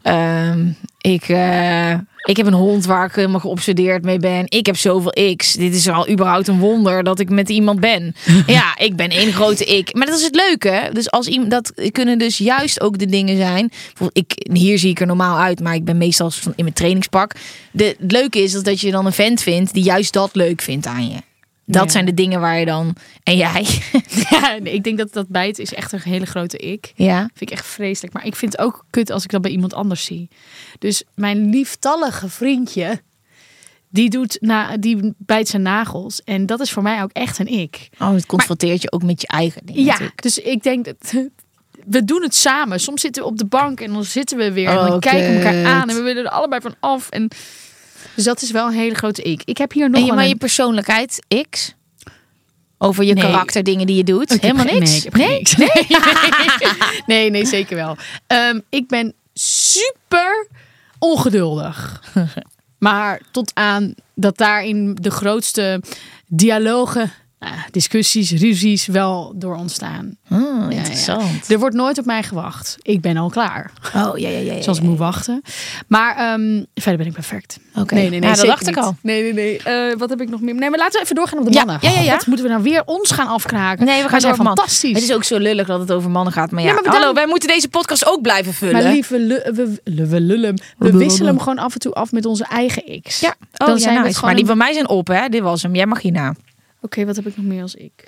Um, ik, uh, ik heb een hond waar ik helemaal geobsedeerd mee ben. Ik heb zoveel X. Dit is al überhaupt een wonder dat ik met iemand ben. Ja, ik ben één grote ik. Maar dat is het leuke. Dus als iemand, dat kunnen dus juist ook de dingen zijn. Ik, hier zie ik er normaal uit, maar ik ben meestal in mijn trainingspak. De, het leuke is dat je dan een vent vindt die juist dat leuk vindt aan je. Dat Ja. zijn de dingen waar je dan... En jij? Ja, nee, ik denk dat dat bijt is echt een hele grote ik. Ja. Vind ik echt vreselijk. Maar ik vind het ook kut als ik dat bij iemand anders zie. Dus mijn lieftallige vriendje, die, doet na, die bijt zijn nagels. En dat is voor mij ook echt een ik. Oh, het confronteert je ook met je eigen dingen. Ja, natuurlijk. dus ik denk dat... We doen het samen. Soms zitten we op de bank en dan zitten we weer. En dan Oh, kijken we elkaar kut. aan. En we willen er allebei van af. En dus dat is wel een hele grote ik. Ik heb hier nog En je, wel maar een... je persoonlijkheid, X? Over je Nee. karakter, dingen die je doet? Ik heb Helemaal geen- niks? Nee, ik heb geen niks. Nee, nee, nee, zeker wel. Um, ik ben super ongeduldig. Maar tot aan dat daarin de grootste dialogen, uh, discussies, ruzies wel door ontstaan. Oh, Ja, interessant. ja. Er wordt nooit op mij gewacht. Ik ben al klaar. Oh, ja, ja, ja. ja, Zoals ik ja, moet ja. wachten. Maar um, verder ben ik perfect. Oké. Nee, nee, nee. Ja, dat zeker dacht ik niet. al. Nee, nee, nee. Uh, wat heb ik nog meer? Nee, maar laten we even doorgaan op de Ja, mannen. ja, ja, ja. God, moeten we nou weer ons gaan afkraken? Nee, we gaan Wij zijn door man. fantastisch. Het is ook zo lullig dat het over mannen gaat. Maar ja, Ja, maar we hallo, dan- wij moeten deze podcast ook blijven vullen. Maar lief, we, lu- we, we, we lullen hem. We wisselen hem gewoon af en toe af met onze eigen X. Ja, oh, Dan ja, zijn we nice. het gewoon Maar die een- van mij zijn op, hè? Dit was hem. Jij mag hierna. Oké, okay, wat heb ik nog meer als ik?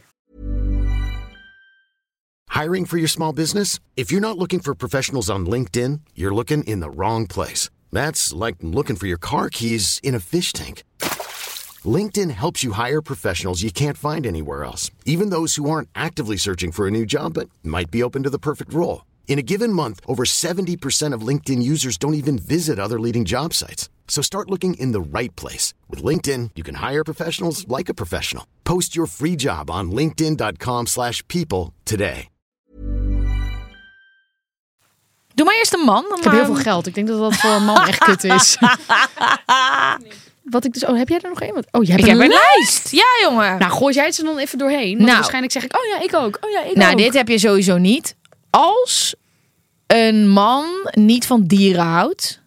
Hiring for your small business? If you're not looking for professionals on LinkedIn, you're looking in the wrong place. That's like looking for your car keys in a fish tank. LinkedIn helps you hire professionals you can't find anywhere else, even those who aren't actively searching for a new job but might be open to the perfect role. In a given month, over seventy percent of LinkedIn users don't even visit other leading job sites. So start looking in the right place. With LinkedIn, you can hire professionals like a professional. Post your free job on linkedin.com slash people today. Doe maar eerst een man. Ik heb heel veel geld. Ik denk dat dat voor een man echt kut is. Wat ik dus... Oh, heb jij er nog een? Wat- Oh, jij hebt Ik heb een een lijst. lijst. Ja, jongen. Nou, gooi jij het er dan even doorheen. Want Nou. waarschijnlijk zeg ik... Oh ja, ik ook. Oh ja, ik Nou, ook. dit heb je sowieso niet. Als een man niet van dieren houdt.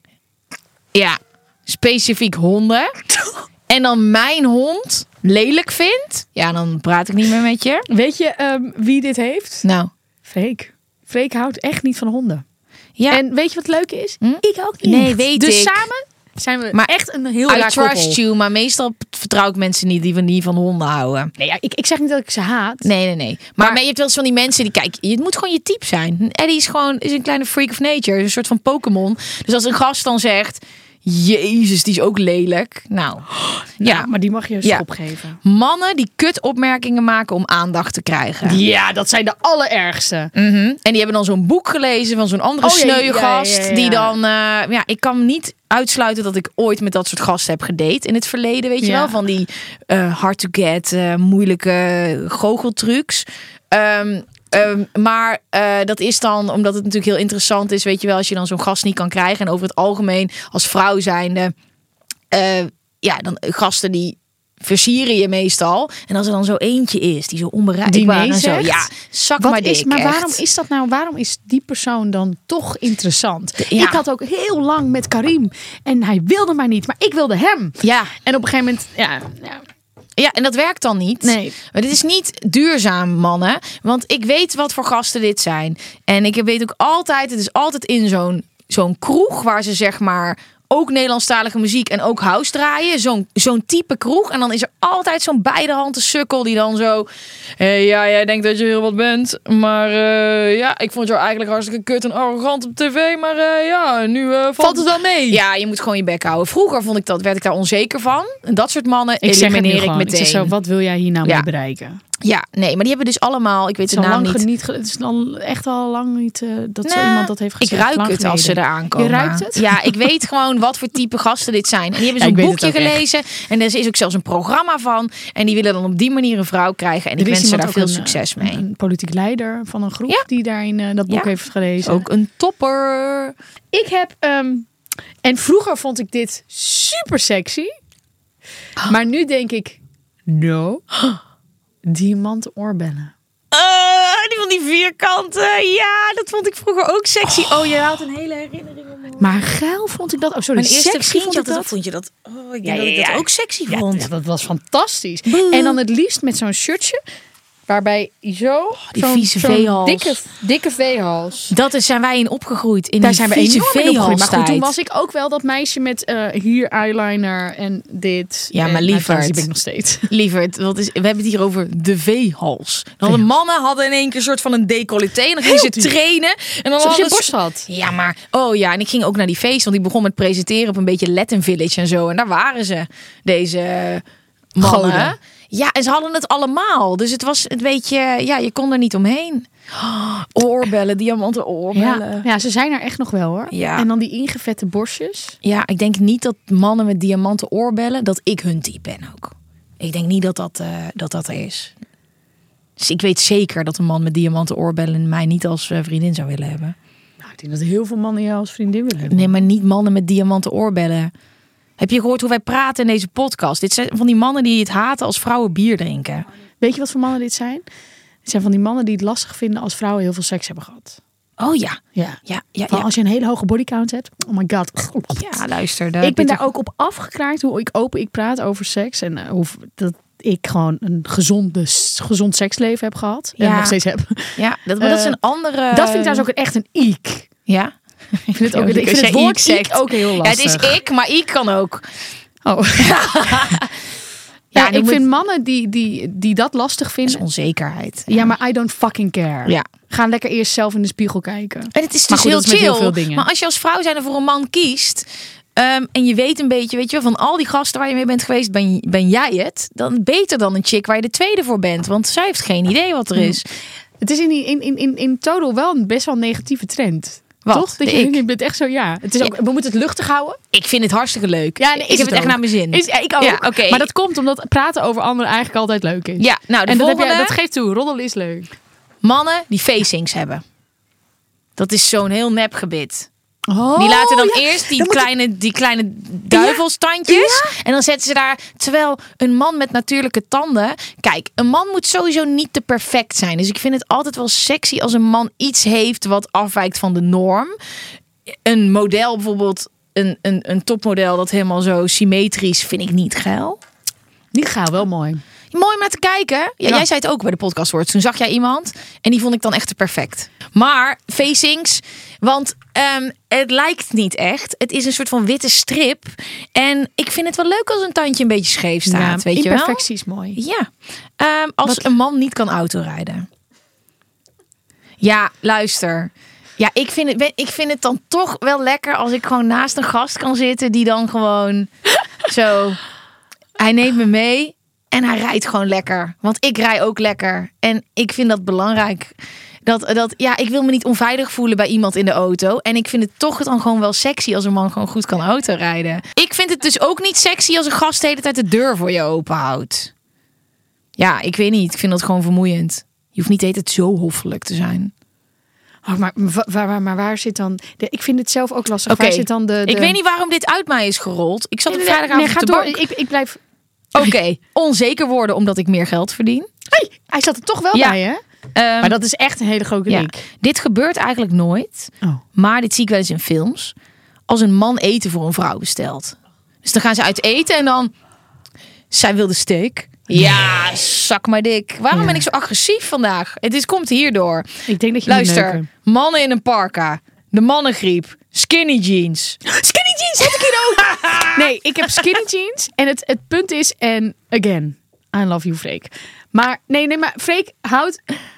Ja, specifiek honden. En dan mijn hond lelijk vindt. Ja, dan praat ik niet meer met je. Weet je um, wie dit heeft? Nou, Freek. Freek houdt echt niet van honden. ja. En weet je wat het leuke is? Hm? Ik ook niet. Nee, weet dus ik. samen zijn we Maar echt een heel I raar trust koppel. you, maar meestal vertrouw ik mensen niet die van, die van honden houden. Nee, ja, ik, ik zeg niet dat ik ze haat. Nee, nee, nee. Maar, maar je hebt wel eens van die mensen die... Kijk, het moet gewoon je type zijn. Eddie is gewoon is een kleine freak of nature. Een soort van Pokémon. Dus als een gast dan zegt... Jezus, die is ook lelijk. Nou, Ja, ja. maar die mag je een Ja. schop geven. Mannen die kut opmerkingen maken om aandacht te krijgen. Ja, dat zijn de allerergste. Mhm. En die hebben dan zo'n boek gelezen van zo'n andere Oh, ja, sneuwe ja, gast. ja, ja, ja. Die dan... uh, ja, ik kan niet uitsluiten dat ik ooit met dat soort gasten heb gedate in het verleden. Weet je Ja. wel? Van die uh, hard to get, uh, moeilijke goocheltrucs. Um, Um, maar uh, dat is dan, omdat het natuurlijk heel interessant is, weet je wel, als je dan zo'n gast niet kan krijgen. En over het algemeen, als vrouw zijnde, uh, ja, dan gasten die versieren je meestal. En als er dan zo eentje is, die zo onbereikbaar nee en zo. zegt? Ja, zak Wat maar dik, is, maar echt. waarom is dat nou? Waarom is die persoon dan toch interessant? Ja. Ik had ook heel lang met Karim en hij wilde mij niet, maar ik wilde hem. Ja. En op een gegeven moment, ja, ja. Ja, en dat werkt dan niet. Nee. Maar dit is niet duurzaam, mannen. Want ik weet wat voor gasten dit zijn. En ik weet ook altijd, het is altijd in zo'n zo'n kroeg waar ze zeg maar ook Nederlandstalige muziek en ook house draaien. Zo'n zo'n type kroeg. En dan is er altijd zo'n beidehanden sukkel die dan zo... Hey, ja, jij denkt dat je heel wat bent. Maar uh, ja, ik vond jou eigenlijk hartstikke kut en arrogant op tv. Maar uh, ja, nu uh, valt, Valt het wel mee? Ja, je moet gewoon je bek houden. Vroeger vond ik dat, werd ik daar onzeker van. En dat soort mannen Ik zeg het nu elimineer ik gewoon. meteen. Ik zeg zo, wat wil jij hier nou Ja. mee bereiken? Ja, nee, maar die hebben dus allemaal, ik weet Het de is, al naam lang niet. niet. ge- Het is al echt al lang niet uh, dat Nou, zo iemand dat heeft Ik gezegd. ruik Lang het als ze geleden. eraan komen. Je ruikt het? Ja, ik weet gewoon wat voor type gasten dit zijn. En die hebben Ja, zo'n ik weet het boekje ook gelezen. En er is ook zelfs een programma van. En die willen dan op die manier een vrouw krijgen. En Er ik is wens ze iemand daar ook veel een, succes uh, mee. Een, een politiek leider van een groep Ja. die daarin uh, dat boek Ja. heeft gelezen. Ook een topper. Ik heb, um, en vroeger vond ik dit super sexy. Oh. Maar nu denk ik, no, diamanten oorbellen. Uh, die van die vierkanten. Ja, dat vond ik vroeger ook sexy. Oh, je haalt een hele herinnering om. Maar geil vond ik dat. Oh, sorry, Mijn eerste sexy vriendje vond had ik dat. dat. Vond je dat? Oh, ik Ja, denk dat ja, ik dat ja. ook sexy Ja, vond. ja, dat was fantastisch. Boe. En dan het liefst met zo'n shirtje. Waarbij zo, die zo'n, vieze zo'n veehals. dikke, dikke veehals. Dat is, zijn wij in opgegroeid. In Daar die zijn we vieze enorm in opgegroeid. Maar goed, toen veehalstijd. was ik ook wel dat meisje met uh, hier eyeliner en dit. Ja, en, maar nou, lieverd. trouwens, die ben ik nog steeds. Lieverd, wat is, we hebben het hier over de veehals. Dan hadden mannen hadden in één keer een soort van een decolleté. En dan gingen ze Heel diep. trainen. En dan Zoals je hadden borst ze... had. Ja, maar... Oh ja, en ik ging ook naar die feest. Want ik begon met presenteren op een beetje Latin Village en zo. En daar waren ze, deze mannen. Goden. Ja, en ze hadden het allemaal. Dus het was een beetje... Ja, je kon er niet omheen. Oh, oorbellen, diamanten oorbellen. Ja, ja, ze zijn er echt nog wel hoor. Ja. En dan die ingevette borstjes. Ja, ik denk niet dat mannen met diamanten oorbellen, dat ik hun type ben ook. Ik denk niet dat dat, uh, dat, dat er is. Dus ik weet zeker dat een man met diamanten oorbellen mij niet als uh, vriendin zou willen hebben. Nou, ik denk dat heel veel mannen jou als vriendin willen hebben. Nee, maar niet mannen met diamanten oorbellen. Heb je gehoord hoe wij praten in deze podcast? Dit zijn van die mannen die het haten als vrouwen bier drinken. Weet je wat voor mannen dit zijn? Het zijn van die mannen die het lastig vinden als vrouwen heel veel seks hebben gehad. Oh ja. Ja. Ja, ja, Van ja. Als je een hele hoge bodycount hebt. Oh my god. Ja, luister. Daar Ik ben heb daar ook op afgekraakt hoe ik open ik praat over seks. En uh, hoe dat ik gewoon een gezonde, gezond seksleven heb gehad. En Ja. nog steeds heb. Ja, dat, maar dat is Uh, een andere... Dat vind ik trouwens ook echt een iek. Ja? Ik vind het, ook, Ja, ik als vind jij het woord iek zegt. iek ook heel Ja, lastig. het is ik, maar ik kan ook. Oh. Ja, Ja, nu ik moet- vind mannen die, die, die dat lastig Dat vinden. is onzekerheid. Ja, maar I don't fucking care. Ja. Ga lekker eerst zelf in de spiegel kijken. En het is Maar dus goed, heel dat is met chill. heel veel dingen. Maar als je als vrouw zijn er voor een man kiest... Um, en je weet een beetje, weet je wel, van al die gasten waar je mee bent geweest, ben, ben jij het? Dan beter dan een chick waar je de tweede voor bent. Want zij heeft geen idee wat er is. Het is in, die- in, in, in, in total wel een best wel negatieve trend. Wat? Toch? Dat De je, ik? je bent echt zo, ja. Het is ook, we moeten het luchtig houden. Ik vind het hartstikke leuk. Ja, nee, ik is heb het, echt ook. naar mijn zin. Is, ja, ik ook. Ja, oké. Maar dat komt omdat praten over anderen eigenlijk altijd leuk is. Ja, nou de en dat, heb volgende. je, dat geeft toe. Roddelen is leuk. Mannen die facings hebben. Dat is zo'n heel nep gebit. Oh, Die laten dan ja. eerst die Dan moet kleine, die kleine duivelstandjes. En dan zetten ze daar... Terwijl een man met natuurlijke tanden... Kijk, een man moet sowieso niet te perfect zijn. Dus ik vind het altijd wel sexy als een man iets heeft wat afwijkt van de norm. Een model bijvoorbeeld... Een, een, een topmodel dat helemaal zo symmetrisch vind ik niet geil. Niet gaal, wel mooi. Mooi om naar te kijken. Ja, Ja. Jij zei het ook bij de podcast hoort. Toen zag jij iemand en die vond ik dan echt te perfect. Maar facings, want um, het lijkt niet echt. Het is een soort van witte strip. En ik vind het wel leuk als een tandje een beetje scheef staat. weet je wel? imperfectie is mooi. Ja. Um, als Wat- een man niet kan autorijden. Ja, luister. Ja, ik vind, het, ik vind het dan toch wel lekker als ik gewoon naast een gast kan zitten die dan gewoon zo... Hij neemt me mee en hij rijdt gewoon lekker. Want ik rij ook lekker. En ik vind dat belangrijk. Dat, dat, ja, ik wil me niet onveilig voelen bij iemand in de auto. En ik vind het toch dan gewoon wel sexy als een man gewoon goed kan autorijden. Ik vind het dus ook niet sexy als een gast de hele tijd de deur voor je open houdt. Ja, ik weet niet. Ik vind dat gewoon vermoeiend. Je hoeft niet de hele tijd zo hoffelijk te zijn. Oh, maar, waar, waar, maar waar zit dan... De, ik vind het zelf ook lastig. Oké, Waar zit dan de, de... ik weet niet waarom dit uit mij is gerold. Ik zat op Nee, nee, vrijdagavond nee, ga op de door. bank. Ik, ik blijf... Oké, onzeker worden omdat ik meer geld verdien. Hey, hij zat er toch wel Ja. bij, hè? Um, Maar dat is echt een hele grote ja. link. Dit gebeurt eigenlijk nooit. Oh. Maar dit zie ik wel eens in films. Als een man eten voor een vrouw bestelt. Dus dan gaan ze uit eten en dan... Zij wilde steak. Ja, zak maar dik. Waarom Ja. ben ik zo agressief vandaag? Het is, komt hierdoor. Ik denk dat je moet Luister, neuken. mannen in een parka. De mannengriep. Skinny jeans. Skinny jeans heb ik hier ook. Nee, ik heb skinny jeans. En het, het punt is, en again, I love you, Freek. Maar nee, nee, maar Freek houdt...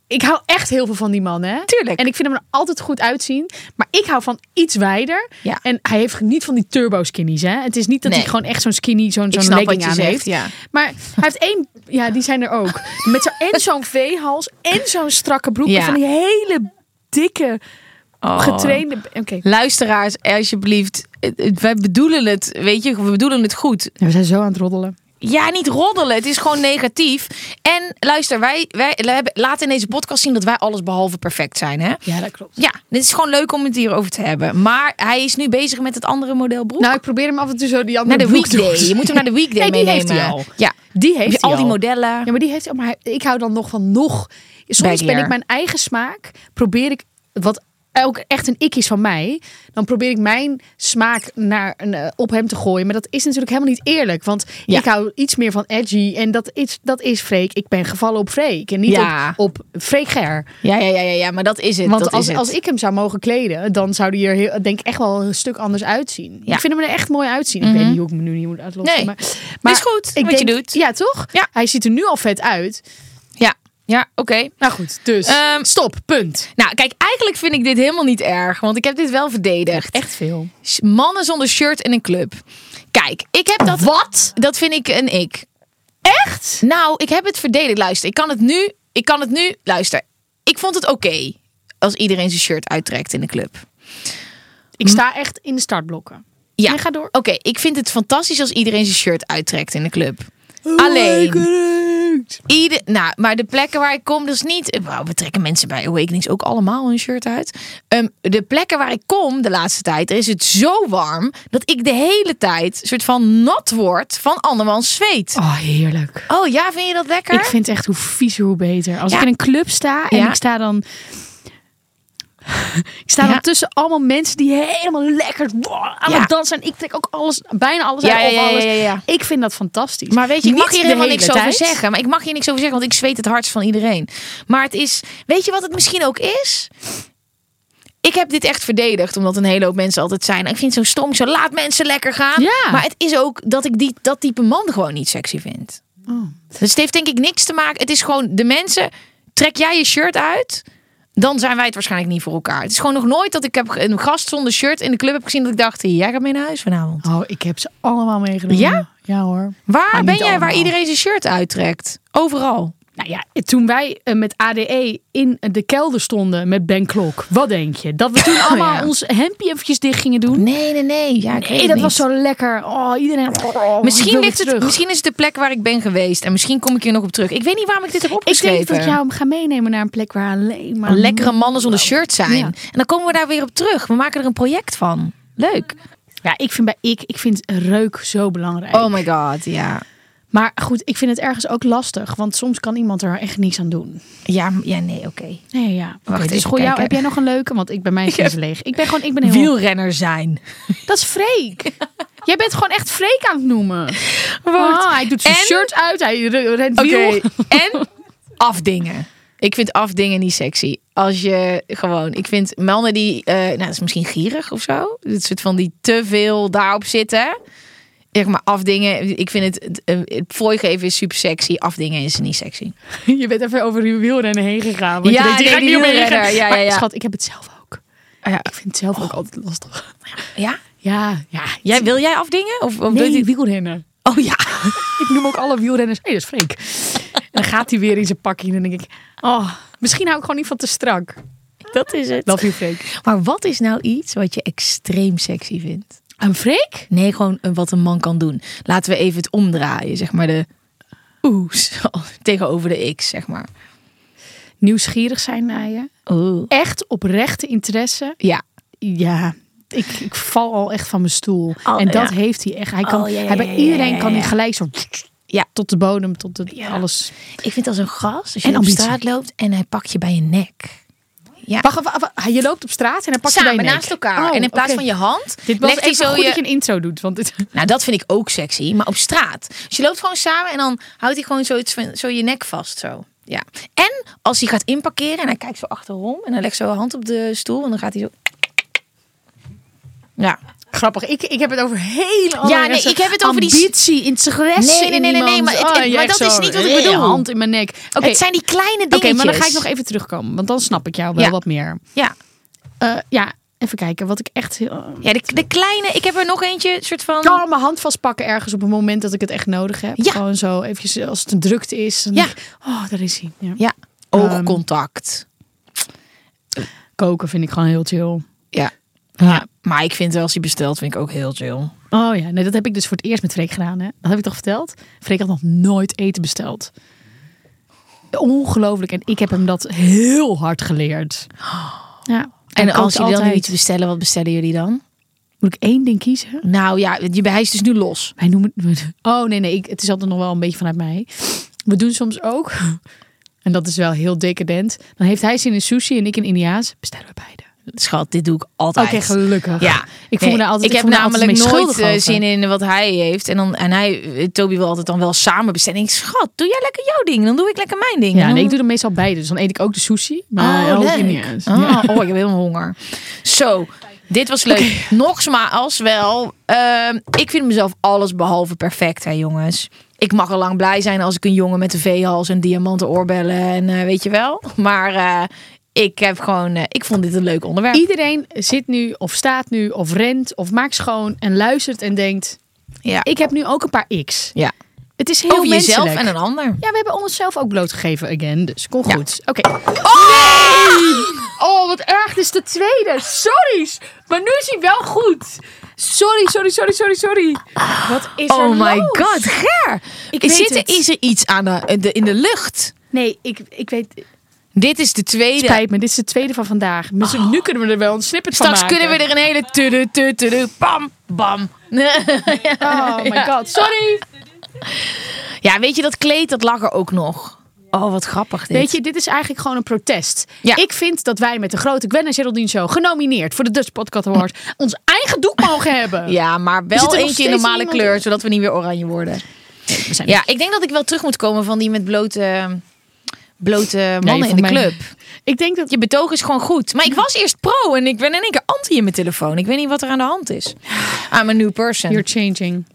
ik hou echt heel veel van die man, hè? Tuurlijk. En ik vind hem er altijd goed uitzien. Maar ik hou van iets wijder. Ja. En hij heeft niet van die turbo skinnies, hè? Het is niet dat Nee. hij gewoon echt zo'n skinny, zo'n, Ik zo'n snap legging wat aan je zegt, heeft. ja. Maar hij heeft één... Ja, die zijn er ook. Met zo, en zo'n V-hals en zo'n strakke broek. Ja. Van die hele dikke, Oh. getrainde... Oké. Luisteraars, alsjeblieft. Het- het- Wij bedoelen het, weet je, we bedoelen het goed. Ja, we zijn zo aan het roddelen. Ja, niet roddelen. Het is gewoon negatief. En luister, wij, wij hebben, laten in deze podcast zien dat wij alles behalve perfect zijn. Hè? Ja, dat klopt. Ja, dit is gewoon leuk om het hierover te hebben. Maar hij is nu bezig met het andere model broek. Nou, ik probeer hem af en toe zo die naar andere de broek te weekday. doen. Je moet hem naar de weekday Nee, die meenemen. heeft hij al. Ja, Die heeft al hij die al. modellen. Ja, maar die heeft hij al. Maar hij- ik hou dan nog van nog. Soms Baggier. ben ik mijn eigen smaak. Probeer ik wat ook echt een ik is van mij. Dan probeer ik mijn smaak naar een, eh, op hem te gooien. Maar dat is natuurlijk helemaal niet eerlijk. Want Ja. ik hou iets meer van edgy. En dat is, dat is Freek. Ik ben gevallen op Freek. En niet Ja. op, op Freek Ger. Ja, ja, ja, ja, ja, maar dat is het. Want dat als, is het. als ik hem zou mogen kleden, dan zou hij er heel, denk ik echt wel een stuk anders uitzien. Ja. Ik vind hem er echt mooi uitzien. Ik Mhm. weet niet hoe ik me nu niet moet uitlossen. Nee. Maar, Is goed ik wat je denk- doet. Ja, toch? Ja. Hij ziet er nu al vet uit. Ja, ja oké. Nou goed, dus Ehm, stop, punt. Nou, kijk, eigenlijk vind ik dit helemaal niet erg. Want ik heb dit wel verdedigd. Echt veel. Mannen zonder shirt in een club. Kijk, ik heb dat... Wat? Dat vind ik een ik. Echt? Nou, ik heb het verdedigd. Luister, ik kan het nu... Ik kan het nu... Luister, ik vond het oké als iedereen zijn shirt uittrekt in de club. Ik sta echt in de startblokken. Ja, En ga door. Oké, ik vind het fantastisch als iedereen zijn shirt uittrekt in de club. Alleen... Ieder, nou, maar de plekken waar ik kom, dat is niet... Wow, we trekken mensen bij Awakenings ook allemaal een shirt uit. Um, de plekken waar ik kom de laatste tijd, er is het zo warm dat ik de hele tijd soort van nat word van andermans zweet. Oh, heerlijk. Oh ja, vind je dat lekker? Ik vind echt hoe viezer, hoe beter. Als Ja. ik in een club sta en Ja. ik sta dan... Ik sta Ja. dan tussen allemaal mensen die helemaal lekker aan Ja. het dansen zijn. Ik trek ook alles, bijna alles Ja, uit. ja, of ja, alles. ja, ja. Ik vind dat fantastisch. Maar weet je, ik Niet mag hier de helemaal hele niks over tijd. zeggen. Maar ik mag hier niks over zeggen, want ik zweet het hardst van iedereen. Maar het is, weet je wat het misschien ook is? Ik heb dit echt verdedigd, omdat een hele hoop mensen altijd zijn. Ik vind het zo stom, zo laat mensen lekker gaan. Ja. Maar het is ook dat ik die, dat type man gewoon niet sexy vind. Oh. Dus het heeft denk ik niks te maken. Het is gewoon de mensen, trek jij je shirt uit, dan zijn wij het waarschijnlijk niet voor elkaar. Het is gewoon nog nooit dat ik heb een gast zonder shirt in de club heb gezien dat ik dacht, jij gaat mee naar huis vanavond. Oh, ik heb ze allemaal meegenomen. Ja? Ja hoor. Waar Maar ben niet jij waar allemaal. iedereen zijn shirt uittrekt? Overal. Nou ja, toen wij eh, met A D E in de kelder stonden met Ben Klok. Wat denk je? Dat we toen allemaal ja. ons hemdje eventjes dicht gingen doen? Nee, nee, nee. Ja, ik weet Nee, het dat niet. was zo lekker. Oh, iedereen... Oh, ik Misschien, wil ligt weer het, terug. misschien is het de plek waar ik ben geweest. En misschien kom ik hier nog op terug. Ik weet niet waarom ik dit heb Ik opgeschreven. denk dat ik jou ga meenemen naar een plek waar alleen maar... Lekkere mannen zonder shirt zijn. Ja. En dan komen we daar weer op terug. We maken er een project van. Leuk. Ja, ik vind bij ik, ik vind reuk zo belangrijk. Oh my god, ja. Maar goed, ik vind het ergens ook lastig. Want soms kan iemand er echt niks aan doen. Ja, m- ja nee, oké. Nee, ja. Wacht Oké, dus even gooi jou, kijken. heb jij nog een leuke? Want ik bij mij is ze leeg. Ik ben gewoon, ik ben heel... Wielrenner zijn. Dat is Freek. Jij bent gewoon echt Freek aan het noemen. Wacht. Oh, hij doet zijn En- shirt uit. Hij re- rent Oké. wiel. En afdingen. Ik vind afdingen niet sexy. Als je gewoon... Ik vind mannen die... eh, nou, dat is misschien gierig of zo. Het soort van die te veel daarop zitten. Zeg maar afdingen. Ik vind het... Het, eh, het fooi geven is super sexy. Afdingen is niet sexy. Je bent even over uw wielrennen heen gegaan. Want Ja, je denkt, die nee, ga ik die niet meer wielrenner. liggen. Ja, ja, Maar ja. schat, ik heb het zelf ook. Ja. Ik vind het zelf ook altijd lastig. Ja? Ja, ja. Jij, wil jij afdingen? Of, of Nee, doet hij- wielrennen. Oh ja. Ik noem ook alle wielrenners. Hé, hey, dat is Freek. En dan gaat hij weer in zijn pakje. En dan denk ik, oh, misschien hou ik gewoon niet van te strak. Dat is het. Love you, Freek. Maar wat is nou iets wat je extreem sexy vindt? Een Freek? Nee, gewoon een- wat een man kan doen. Laten we even het omdraaien. Zeg maar de oes tegenover de x, zeg maar. Nieuwsgierig zijn naar je. Oeh. Echt oprechte interesse. Ja. Ja, ik, ik val al echt van mijn stoel. Oh, en dat ja. heeft hij echt. Hij kan, Oh, ja, ja, hij bij ja, ja, iedereen ja, kan hij ja. gelijk zo Ja. tot de bodem, tot de, Ja. alles. Ik vind als een gast, als je En op ambitie. straat loopt en hij pakt je bij je nek. Ja. Wacht, wacht, wacht, je loopt op straat en hij pakt je Samen bij je nek. naast elkaar. Oh, en in plaats oké. van je hand, Dit was legt hij even zo goed je... dat je een intro doet. Want dit... Nou, dat vind ik ook sexy. Maar op straat. Dus je loopt gewoon samen en dan houdt hij gewoon zoiets van, zo je nek vast. Zo. Ja. En als hij gaat inparkeren en hij kijkt zo achterom en hij legt zo een hand op de stoel en dan gaat hij zo... Ja. Grappig. Ik, ik heb het over hele andere Ja, nee, ik heb het over die ambitie, interesse. Nee, nee, nee, nee, nee, maar, het, oh, het, maar dat is niet wat ik bedoel. Hand in mijn nek. Oké, Het zijn die kleine dingetjes. Oké, maar dan ga ik nog even terugkomen, want dan snap ik jou wel Ja. wat meer. Ja, Uh, ja, even kijken. Wat ik echt heel. ja de, de kleine. Ik heb er nog eentje, soort van. Ik kan mijn hand vastpakken ergens op een moment dat ik het echt nodig heb. Ja. Gewoon zo eventjes als het een drukte is. Dan Ja. denk ik, oh, daar is hij. Ja. Ja, oogcontact. Koken vind ik gewoon heel chill. Ja. Ja. ja, maar ik vind wel als hij bestelt, vind ik ook heel chill. Oh ja, nee, dat heb ik dus voor het eerst met Freek gedaan. Hè? Dat heb ik toch verteld? Freek had nog nooit eten besteld. Ongelooflijk. En ik heb hem dat heel hard geleerd. Ja. En hij als kookt jullie dan nu altijd. iets bestellen, wat bestellen jullie dan? Moet ik één ding kiezen? Nou ja, je- hij is dus nu los. Wij noemen Oh nee, nee. Ik, het is altijd nog wel een beetje vanuit mij. We doen soms ook. En dat is wel heel decadent. Dan heeft hij zin in sushi en ik in Indiaas. Bestellen we beide. Schat, dit doe ik altijd. Oké, gelukkig. Ja, Ik voel me daar altijd. ik heb voel me daar namelijk altijd mee nooit schuldig eh, over. zin in wat hij heeft. En, dan, en hij, eh, Toby wil altijd dan wel samen bestellen. En ik zeg, schat, doe jij lekker jouw ding. Dan doe ik lekker mijn ding. Ja, En nee, dan- ik doe er meestal beide. Dus dan eet ik ook de sushi. Maar Oh, ook leuk. Indiaas. Ah, Ja. oh, ik heb helemaal honger. Zo, dit was leuk. Nogmaals wel. Uh, ik vind mezelf alles behalve perfect, hè jongens. Ik mag al lang blij zijn als ik een jongen met een V-hals en diamanten oorbellen en uh, weet je wel. Maar uh, ik heb gewoon, uh, ik vond dit een leuk onderwerp. Iedereen zit nu of staat nu of rent of maakt schoon en luistert en denkt... Ja. Ik heb nu ook een paar x. Ja. Het is heel Over jezelf menselijk. en een ander. Ja, we hebben onszelf ook blootgegeven again. Dus kom Ja. goed. Oké. Nee! Oh, wat erg. Dit is de tweede. Sorry. Maar nu is hij wel goed. Sorry, sorry, sorry, sorry, sorry. Wat is er Oh my los? god, Ger. Ik Is, weet zit, het. is er iets aan de, de, in de lucht? Nee, ik, ik weet... Dit is de tweede. Spijt me, dit is de tweede van vandaag. Dus Nu kunnen we er wel een snippet van Straks maken. kunnen we er een hele tudu, tudu, tudu, bam, bam. Oh my god, sorry. Ja, weet je, dat kleed, dat lag er ook nog. Oh, wat grappig dit. Weet je, dit is eigenlijk gewoon een protest. Ja. Ik vind dat wij met de grote Gwen en Geraldine Show genomineerd voor de Dutch Podcast Award ons eigen doek mogen hebben. Ja, maar Zit wel er nog eentje in steeds normale iemand kleur, in? zodat we niet weer oranje worden. We zijn Ja, ik denk dat ik wel terug moet komen van die met blote, blote mannen in de volgens mij- club. Ik denk dat Je betoog is gewoon goed. Maar ik was eerst pro en ik ben in één keer anti in mijn telefoon. Ik weet niet wat er aan de hand is. I'm a new person. you're changing.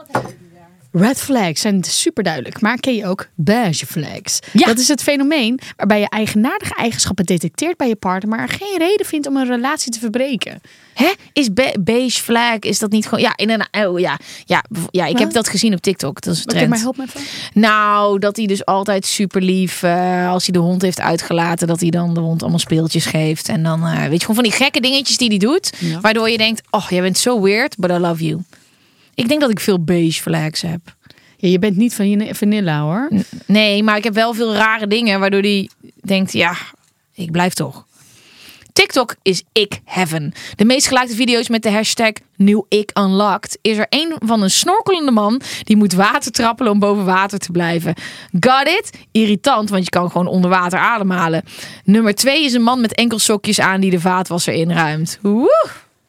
Red flags zijn super duidelijk, maar ken je ook beige flags? Ja. Dat is het fenomeen waarbij je eigenaardige eigenschappen detecteert bij je partner, maar er geen reden vindt om een relatie te verbreken. Hè? Is be- beige flag, is dat niet gewoon... Ja, in een, oh, ja. Ja, ja, ik heb dat gezien op TikTok. Dat is een Oké, trend. maar help me even. Nou, dat hij dus altijd super lief, uh, als hij de hond heeft uitgelaten, dat hij dan de hond allemaal speeltjes geeft. En dan, uh, weet je, gewoon van die gekke dingetjes die hij doet. Ja. Waardoor je denkt, oh, jij bent zo weird, but I love you. Ik denk dat ik veel beige flags heb. Ja, je bent niet van je vanilla hoor. Nee, maar ik heb wel veel rare dingen, waardoor hij denkt, ja, ik blijf toch. TikTok is ik heaven. De meest gelikte video's met de hashtag New Ik Unlocked is er een van een snorkelende man die moet water trappelen om boven water te blijven. Got it? Irritant, want je kan gewoon onder water ademhalen. Nummer twee is een man met enkelsokjes aan die de vaatwasser inruimt. Woe!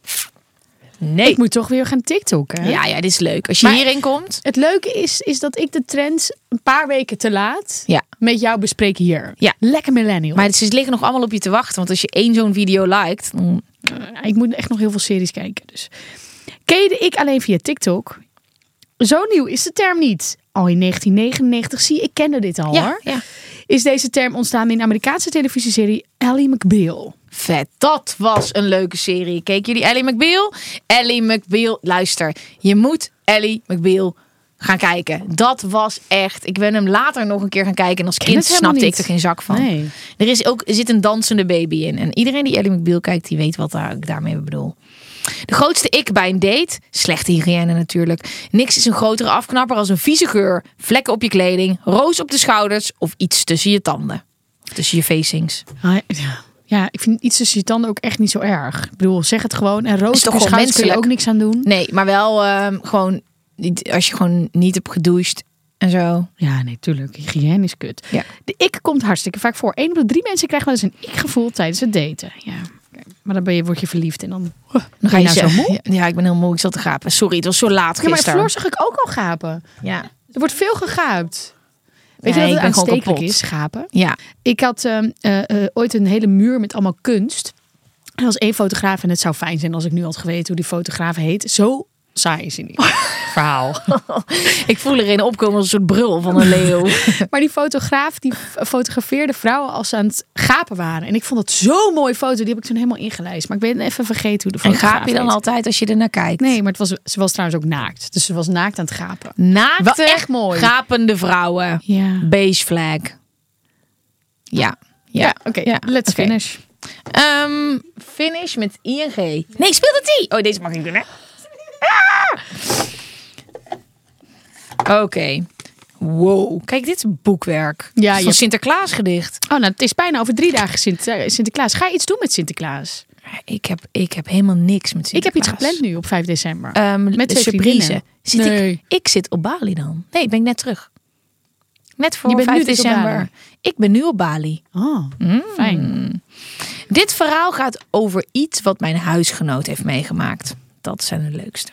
Nee. Ik moet toch weer gaan TikTokken. Ja, ja, dit is leuk. Als je Maar- hierin komt. Het leuke is, is dat ik de trends een paar weken te laat Ja. met jou bespreek hier. Ja. Lekker millennial. Maar ze liggen nog allemaal op je te wachten. Want als je één zo'n video liked, dan... Uh, ik moet echt nog heel veel series kijken. Dus. Ken je de ik alleen via TikTok? Zo nieuw is de term niet. Al in negentien negenennegentig, zie ik kende dit al Ja, hoor. ja. Is deze term ontstaan in de Amerikaanse televisieserie Ally McBeal. Vet. Dat was een leuke serie. Keken jullie Ally McBeal? Ally McBeal. Luister, je moet Ally McBeal gaan kijken. Dat was echt... Ik ben hem later nog een keer gaan kijken. En als Ken kind het helemaal snapte ik niet. er geen zak van. Nee. Er, is ook, er zit een dansende baby in. En iedereen die Ally McBeal kijkt, die weet wat daar, ik daarmee bedoel. De grootste ik bij een date? Slechte hygiëne natuurlijk. Niks is een grotere afknapper als een vieze geur, vlekken op je kleding, roos op de schouders of iets tussen je tanden. Of tussen je facings. Ah, ja. Ja, ik vind iets tussen je tanden ook echt niet zo erg. Ik bedoel, zeg het gewoon. En roos Is op toch je gewoon schouders kun je ook menselijk? niks aan doen. Nee, maar wel ehm, gewoon niet- als je gewoon niet hebt gedoucht en zo. Ja, nee, tuurlijk. Hygiëne is kut. Ja. De ik komt hartstikke vaak voor. Eén op de drie mensen krijgt wel eens een ik-gevoel tijdens het daten. Ja. Maar dan ben je, word je verliefd en dan, dan Dan ga je nou zo zeggen, moe. Ja, ja, ik ben heel moe. Ik zat te gapen. Sorry, het was zo laat Ja, maar gisteren. Floor zag ik ook al gapen. Ja. Er wordt veel gegaapt. Weet Nee, je ik dat het ben gewoon aanstekelijk kapot. is, gapen? Ja. Ik had uh, uh, uh, ooit een hele muur met allemaal kunst. Er was één fotograaf en het zou fijn zijn als ik nu had geweten hoe die fotograaf heet. Zo saai is hij niet. Verhaal. Ik voel er een opkomen als een soort brul van een leeuw. Maar die fotograaf die fotografeerde vrouwen als ze aan het gapen waren. En ik vond het zo'n mooie foto. Die heb ik toen helemaal ingelijst. Maar ik ben even vergeten hoe de En fotograaf gaap je dan heet. altijd als je er naar kijkt? Nee, maar het was, ze was trouwens ook naakt. Dus ze was naakt aan het gapen. Naakte, Wel echt mooi. gapende vrouwen. Ja. Beige flag. Ja. Ja, Ja, oké. Ja, Let's oké. finish. Um, finish met I N G. Nee, speel de T. Oh, deze mag ik doen, hè? Ah! Oké. Okay. Wow. Kijk, dit is boekwerk. Ja, van je- Sinterklaas gedicht. Oh, nou, het is bijna over drie dagen Sint- eh, Sinterklaas. Ga je iets doen met Sinterklaas? Ik heb, ik heb helemaal niks met Sinterklaas. Ik heb iets gepland nu op vijf december. Um, Met de twee surprise. vriendinnen. Zit Nee. ik, ik zit op Bali dan. Nee, ik ben net terug. Net voor Je bent nu vijf dus op december. Bali? Ik ben nu op Bali. Oh, fijn. Dit verhaal gaat over iets wat mijn huisgenoot heeft meegemaakt. Dat zijn de leukste.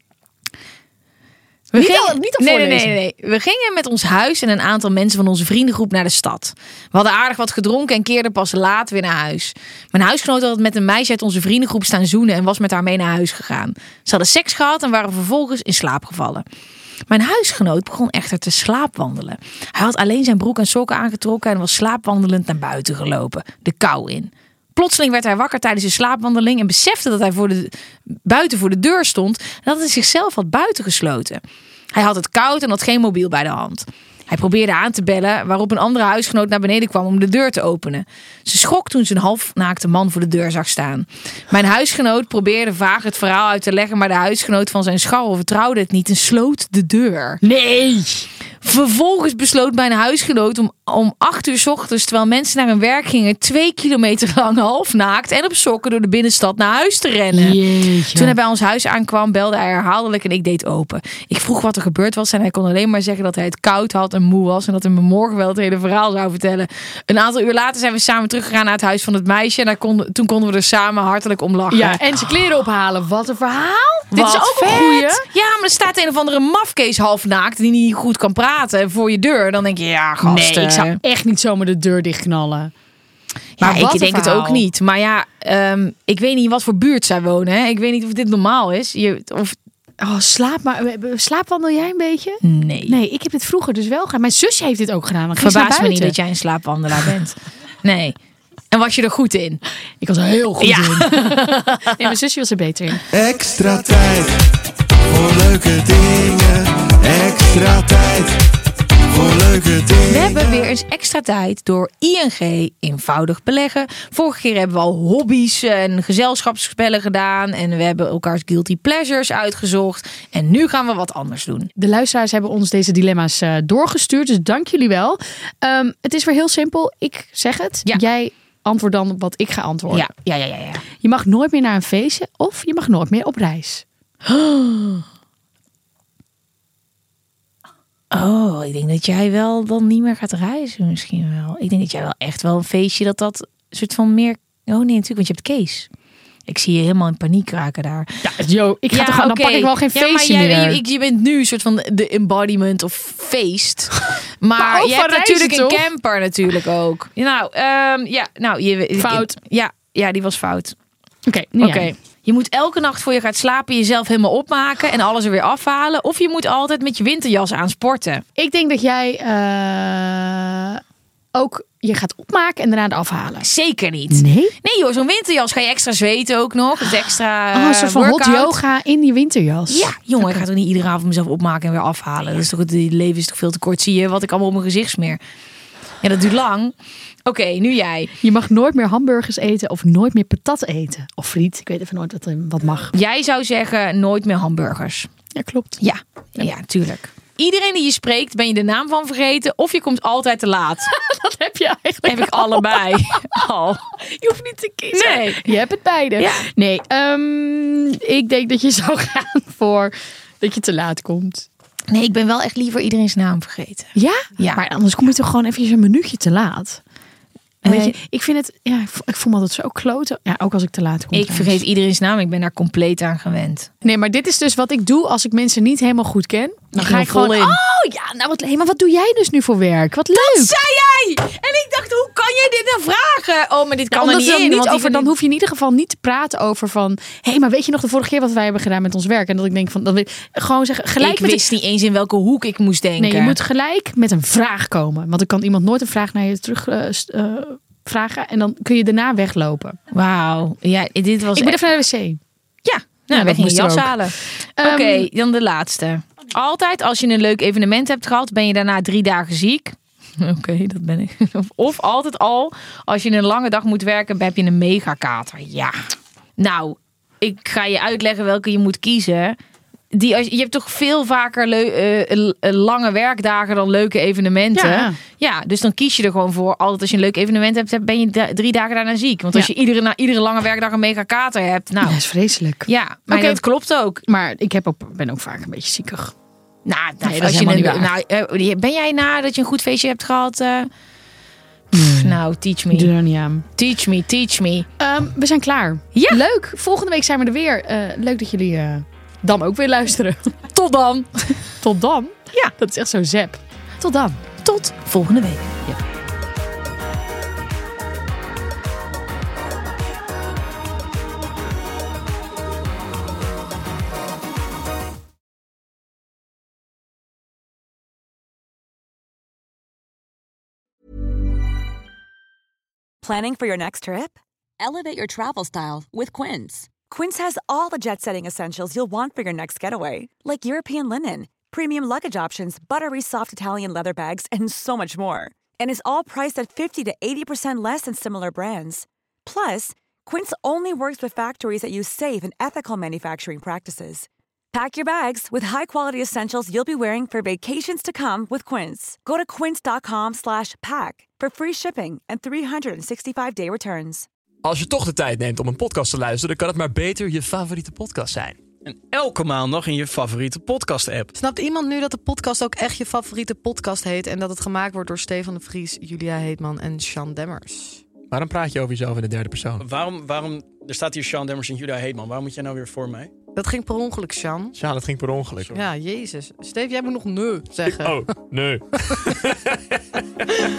We Niet al- niet al nee, nee, voorlezen. nee, nee. We gingen met ons huis en een aantal mensen van onze vriendengroep naar de stad. We hadden aardig wat gedronken en keerden pas laat weer naar huis. Mijn huisgenoot had met een meisje uit onze vriendengroep staan zoenen en was met haar mee naar huis gegaan. Ze hadden seks gehad en waren vervolgens in slaap gevallen. Mijn huisgenoot begon echter te slaapwandelen. Hij had alleen zijn broek en sokken aangetrokken en was slaapwandelend naar buiten gelopen, de kou in. Plotseling werd hij wakker tijdens de slaapwandeling en besefte dat hij voor de, buiten voor de deur stond en dat hij zichzelf had buitengesloten. Hij had het koud en had geen mobiel bij de hand. Hij probeerde aan te bellen, waarop een andere huisgenoot naar beneden kwam om de deur te openen. Ze schrok toen ze een halfnaakte man voor de deur zag staan. Mijn huisgenoot probeerde vaag het verhaal uit te leggen, maar de huisgenoot van zijn scharrel vertrouwde het niet en sloot de deur. Nee! Vervolgens besloot mijn huisgenoot om, om acht uur 's ochtends, terwijl mensen naar hun werk gingen, twee kilometer lang half naakt en op sokken door de binnenstad naar huis te rennen. Jeetje. Toen hij bij ons huis aankwam, belde hij herhaaldelijk en ik deed open. Ik vroeg wat er gebeurd was en hij kon alleen maar zeggen dat hij het koud had en moe was en dat hij me morgen wel het hele verhaal zou vertellen. Een aantal uur later zijn we samen teruggegaan naar het huis van het meisje en daar konden, toen konden we er samen hartelijk om lachen. Ja, en zijn kleren ophalen. Wat een verhaal. Dit Wat is ook een vet. goeie. Ja, maar er staat een of andere mafkees half naakt die niet goed kan praten voor je deur. Dan denk je, ja, gasten. Nee, ik zou echt niet zomaar de deur dichtknallen. Maar Maar ik wat een denk het verhaal. ook niet. Maar ja, um, ik weet niet wat voor buurt zij wonen. Hè. Ik weet niet of dit normaal is. Je, of... Oh, slaap maar. Slaapwandel jij een beetje? Nee. Nee, ik heb dit vroeger dus wel gedaan. Mijn zusje heeft dit ook gedaan. Dan ging ze naar Verbaas me niet buiten. dat jij een slaapwandelaar bent. Nee. En was je er goed in? Ik was er heel goed Ja. in. Nee, mijn zusje was er beter in. Extra tijd voor leuke dingen. Extra tijd voor leuke dingen. We hebben weer eens extra tijd door I N G eenvoudig beleggen. Vorige keer hebben we al hobby's en gezelschapsspellen gedaan. En we hebben elkaars guilty pleasures uitgezocht. En nu gaan we wat anders doen. De luisteraars hebben ons deze dilemma's uh, doorgestuurd. Dus dank jullie wel. Um, het is weer heel simpel. Ik zeg het. Ja. Jij antwoordt dan wat ik ga antwoorden. Ja, ja, ja, ja. ja. Je mag nooit meer naar een feestje. Of je mag nooit meer op reis. Oh, ik denk dat jij wel dan niet meer gaat reizen misschien wel. Ik denk dat jij wel echt wel een feestje dat dat soort van meer... Oh nee, natuurlijk, want je hebt Kees. Ik zie je helemaal in paniek raken daar. Ja, yo, ik ga Ja, toch gewoon, oké. dan pak ik wel geen Ja, maar feestje jij, meer. Je, je bent nu een soort van de embodiment of feest. Maar, Maar ook je van hebt reizen, natuurlijk een toch? camper natuurlijk ook. Nou, um, ja, nou je Fout. Ja, ja, die was fout. Oké, nu Oké. jij. Je moet elke nacht voor je gaat slapen jezelf helemaal opmaken en alles er weer afhalen. Of je moet altijd met je winterjas aan sporten. Ik denk dat jij uh, ook je gaat opmaken en daarna het afhalen. Zeker niet. Nee? Nee joh, zo'n winterjas ga je extra zweten ook nog. Dat is extra Oh, een soort van hot workout. yoga in die winterjas. Ja, jongen, ik ga toch niet iedere avond mezelf opmaken en weer afhalen. Dat is toch, het leven is toch veel te kort. Zie je wat ik allemaal op mijn gezicht smeer. Ja, dat duurt lang. Oké, okay, nu jij. Je mag nooit meer hamburgers eten of nooit meer patat eten. Of friet. Ik weet even nooit wat, wat mag. Jij zou zeggen nooit meer hamburgers. Ja, klopt. Ja, ja, tuurlijk. Iedereen die je spreekt, ben je de naam van vergeten of je komt altijd te laat. Dat heb je eigenlijk Heb ik allebei al. Je hoeft niet te kiezen. Nee. Je hebt het beide. Ja. Nee, um, ik denk dat je zou gaan voor dat je te laat komt. Nee, ik ben wel echt liever iedereen's naam vergeten. Ja? Ja. Maar anders kom je toch gewoon even een minuutje te laat. Weet Nee. je, ik vind het, ja, ik voel me altijd zo kloten. Ja, ook als ik te laat kom. Ik trouwens. vergeet iedereen's naam. Ik ben daar compleet aan gewend. Nee, maar dit is dus wat ik doe als ik mensen niet helemaal goed ken. Dan Ik ga ga ik vol gewoon in. Oh ja, nou wat, hey, maar wat doe jij dus nu voor werk? Wat leuk. Zei jij! En ik dacht, hoe kan kan jij dit nou vragen? Oh, maar dit Ja, kan er omdat niet dan in. niet want over, die- dan hoef je in ieder geval niet te praten over van... Hé, hey, maar weet je nog de vorige keer wat wij hebben gedaan met ons werk? En dat ik denk van... Dat we, gewoon zeggen, gelijk ik met wist niet eens in welke hoek ik moest denken. Nee, je moet gelijk met een vraag komen. Want dan kan iemand nooit een vraag naar je terug uh, uh, vragen. En dan kun je daarna weglopen. Wauw. Ja, dit was Ik ben echt- even naar de wc. Ja, nou, dat dan ging moest je er jas ook. halen. Um, Oké, dan de laatste. Altijd als je een leuk evenement hebt gehad, ben je daarna drie dagen ziek. Oké, okay, dat ben ik. Of, of altijd al, als je een lange dag moet werken, heb je een megakater. Ja. Nou, ik ga je uitleggen welke je moet kiezen. Die, als, je hebt toch veel vaker leu- uh, uh, lange werkdagen dan leuke evenementen. Ja. Ja, dus dan kies je er gewoon voor. Altijd als je een leuk evenement hebt, ben je da- drie dagen daarna ziek. Want als Ja. je iedere, na iedere lange werkdag een megakater hebt, nou... Dat is vreselijk. Ja, maar Oké. dat klopt ook. Maar ik heb ook, ben ook vaak een beetje ziekig. Nou, nou Nee, dat als is je helemaal een, niet nou, uh, ben jij na dat je een goed feestje hebt gehad? Uh, pff, nou, teach me. Doe er niet aan. Teach me, teach me. Um, we zijn klaar. Ja. Leuk. Volgende week zijn we er weer. Uh, leuk dat jullie uh, dan ook weer luisteren. Tot dan. Tot dan? Ja. Dat is echt zo zep. Tot dan. Tot volgende week. Ja. Planning for your next trip? Elevate your travel style with Quince. Quince has all the jet-setting essentials you'll want for your next getaway, like European linen, premium luggage options, buttery soft Italian leather bags, and so much more. And is all priced at fifty to eighty percent less than similar brands. Plus, Quince only works with factories that use safe and ethical manufacturing practices. Pack your bags with high-quality essentials you'll be wearing for vacations to come with Quince. Go to quince.com slash pack for free shipping and three sixty-five day returns. Als je toch de tijd neemt om een podcast te luisteren, dan kan het maar beter je favoriete podcast zijn. En elke maandag in je favoriete podcast-app. Snapt iemand nu dat de podcast ook echt je favoriete podcast heet... en dat het gemaakt wordt door Stefan de Vries, Julia Heetman en Sean Demmers? Waarom praat je over jezelf in de derde persoon? Waarom, waarom, er staat hier Sean Demmers en Julia Heetman. Waarom moet jij nou weer voor mij? Dat ging per ongeluk, Sean. Ja, dat ging per ongeluk. Ja, jezus. Steve, jij moet nog nee zeggen. Oh, nee.